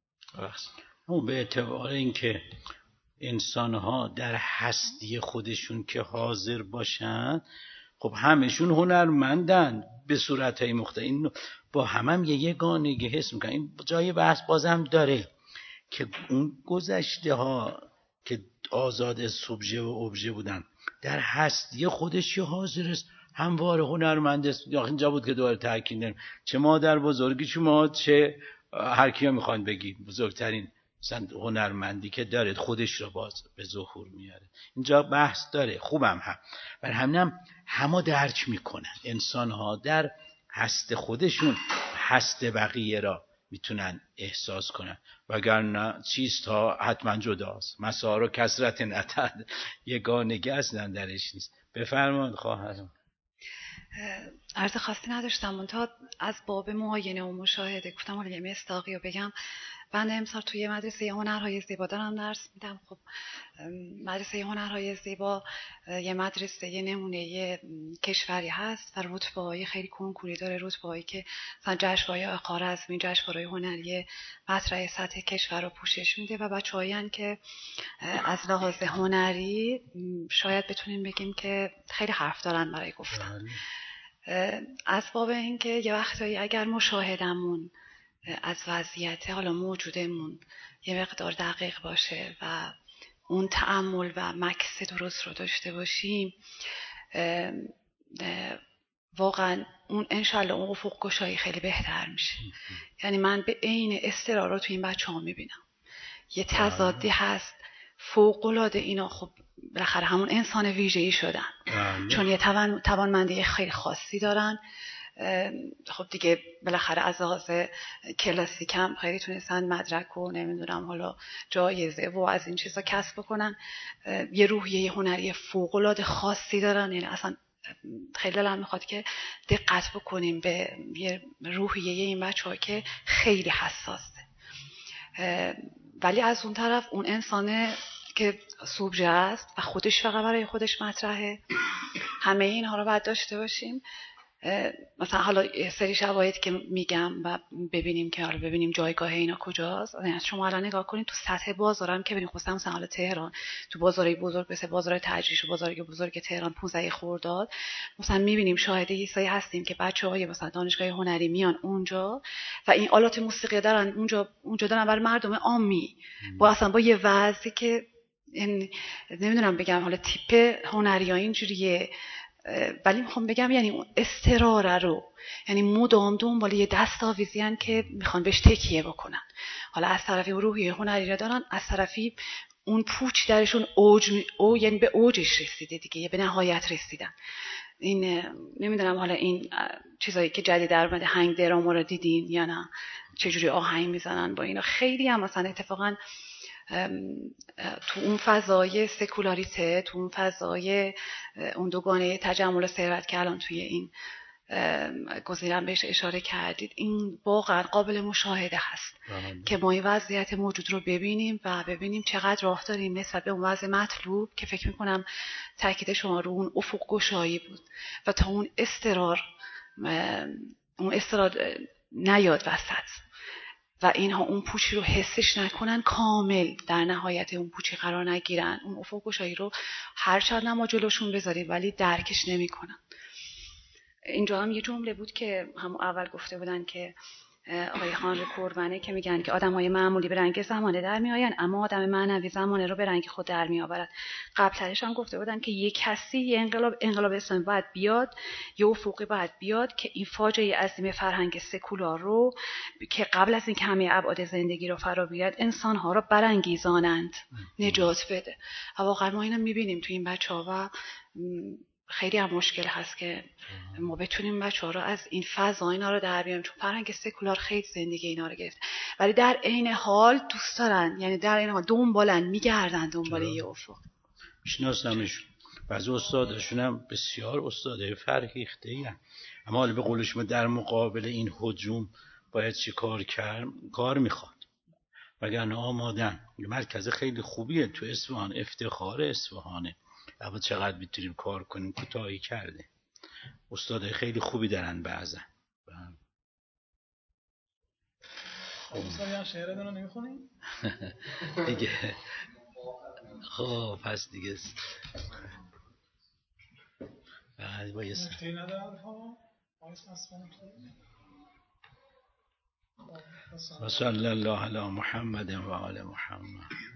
اون به اعتبار اینکه انسان‌ها در هستی خودشون که حاضر باشن، خب همشون هنرمندن به صورت‌های مختلف، این با هم یه یگانگی حس میکنن. این جای بحث بازم داره که اون گذشته ها که آزاد سوبژه و ابژه بودن در هستی خودش که حاضر است، همواره هنرمند است. اینجا بود که دوباره تاکید داریم چه مادر بزرگی شما، چه هر کیا میخوان بگی بزرگترین مثلا هنرمندی که داره خودش رو باز به ظهور میاره. اینجا بحث داره، خوبم هم بر همینم همه درک میکنن انسان ها در هست خودشون هست بقیه را میتونن احساس کنن، وگرنه چیزها حتما جداست. مسار و کسرت نتد یگانگی اصلا درش نیست. بفرمایید خواهرم. عرض خاصی نداشتم، منتها از باب معاینه و مشاهده گفتم حالا یه مصداقی رو بگم. بنده امسال توی مدرسه هنرهای زیبا دارم درس میدم. خب مدرسه هنرهای زیبا یه مدرسه یه نمونه کشوری هست و رتبه‌های خیلی کنکوری داره، رتبه‌هایی که مثلا جشنواره خوارزمی، جشنواره هنری مطرح سطح کشور رو پوشش میده و بچه‌هایی که از لحاظ هنری شاید بتونیم بگیم که خیلی حرف دارن برای گفتن. اسباب این که یه وقتایی اگر مشاهدمون از وضعیت حالا موجودمون یه مقدار دقیق باشه و اون تأمل و مکث درست رو داشته باشیم، واقعا اون انشالله اون افق گشایی خیلی بهتر میشه. یعنی من به عین اضطرار رو تو این بچه ها میبینم، یه تضادی هست فوق‌العاده. اینا خب بالاخره همون انسان ویژه‌ای شدن چون یه توانمندی خیلی خاصی دارن. خب دیگه بالاخره از لحاظ کلاسیک هم خیلی تونستن مدرک و نمیدونم حالا جایزه و از این چیزا کسب بکنن. یه روحیه هنری فوق‌العاده خاصی دارن. یعنی اصلا خیلی دلم میخواد که دقت بکنیم به یه روحیه این بچه‌ها که خیلی حساسه. ولی از اون طرف اون انسانه که سوبژه است و خودش فقط برای خودش مطرحه، همه اینها رو باید داشته باشیم. مثلا حالا سری شواهد که میگم و ببینیم که حالا ببینیم جایگاه اینا کجاست. یعنی شما الان نگاه کنید تو سطح بازارم که ببینید خصوصا مثلا حالا تهران تو بازارهای بزرگ مثل بازار تجریش و بازار بزرگ تهران 15 خرداد مثلا میبینیم شاهد یه سری هستیم که بچه‌های مثلا دانشگاه هنری میان اونجا و این آلات موسیقی دارن اونجا دارن برای مردم عامی با اصلا با یه وضعی که نمیدونم بگم حالا تیپ هنری ها اینجوریه، ولی میخوام بگم یعنی اون استراره رو یعنی مدام دنبال یه دستاویزی هن که میخوان بهش تکیه بکنن. حالا از طرفی روحیه هنری را دارن، از طرفی اون پوچ درشون یعنی به اوجش رسیده دیگه، به نهایت رسیدن. این نمیدونم حالا این چیزایی که جدید در اومده هنگ دراما رو دیدین یا نه، چجوری آهنگ میزنن با اینا. خیلی هم مثلا اتفاقا تو اون فضای سکولاریته، تو اون فضای اون دوگانه تجمل ثروت که الان توی این گزینه‌ام بهش اشاره کردید، این واقعا قابل مشاهده هست که ما این وضعیت موجود رو ببینیم و ببینیم چقدر راه داریم نسبت به اون وضع مطلوب که فکر میکنم تاکید شما رو اون افق گشایی بود و تا اون استقرار اون استراد نیاد وسط و اینها اون پوچی رو حسش نکنن، کامل در نهایت اون پوچی قرار نگیرن، اون افق گشایی رو هر چقدر ما جلوشون بذاریم ولی درکش نمیکنن. اینجا هم یه جمله بود که همون اول گفته بودن که آقای خان کوربنه که میگن که آدم‌های معمولی به رنگ زمانه در میآیند اما آدم معنوی زمانه رو به رنگ خود در میآورد. قبل‌ترش هم گفته بودن که یک کسی یه انقلاب اسلامی باید بیاد، یه افقی باید بیاد که این فاجعه عظیم فرهنگ سکولار رو که قبل از اینکه همه ابعاد زندگی رو فرا بیاد انسان‌ها رو برانگیزانند، نجات بده. واقعا ما اینو می‌بینیم تو این بچه‌ها و خیلی هم مشکل هست که ما بتونیم بچه‌ها رو از این فضا اینا رو در بیاریم، چون فرهنگ سکولار خیلی زندگی اینا رو گرفت ولی در عین حال دوست دارن، یعنی در عین حال دنبالن، میگردن دنبال یه افق. میشناسمشون، بعضی استاداشون هم بسیار استادای فرهیخته‌ای هستن، اما حالا به قول شما در مقابل این هجوم باید چی کار کرد؟ کار میخواد، وگرنه آمادن. مرکز خیلی خوبیه تو اصفهان، افتخار اصفهانه، اما چقدر میتونیم کار کنیم کوتاهی کرده. استادای خیلی خوبی دارن بعضا. استاد شعرتون رو نمیخونیم؟ دیگه خب پس دیگه بعد با یه مشکلی ندارم و صلی الله علی محمد و آل محمد.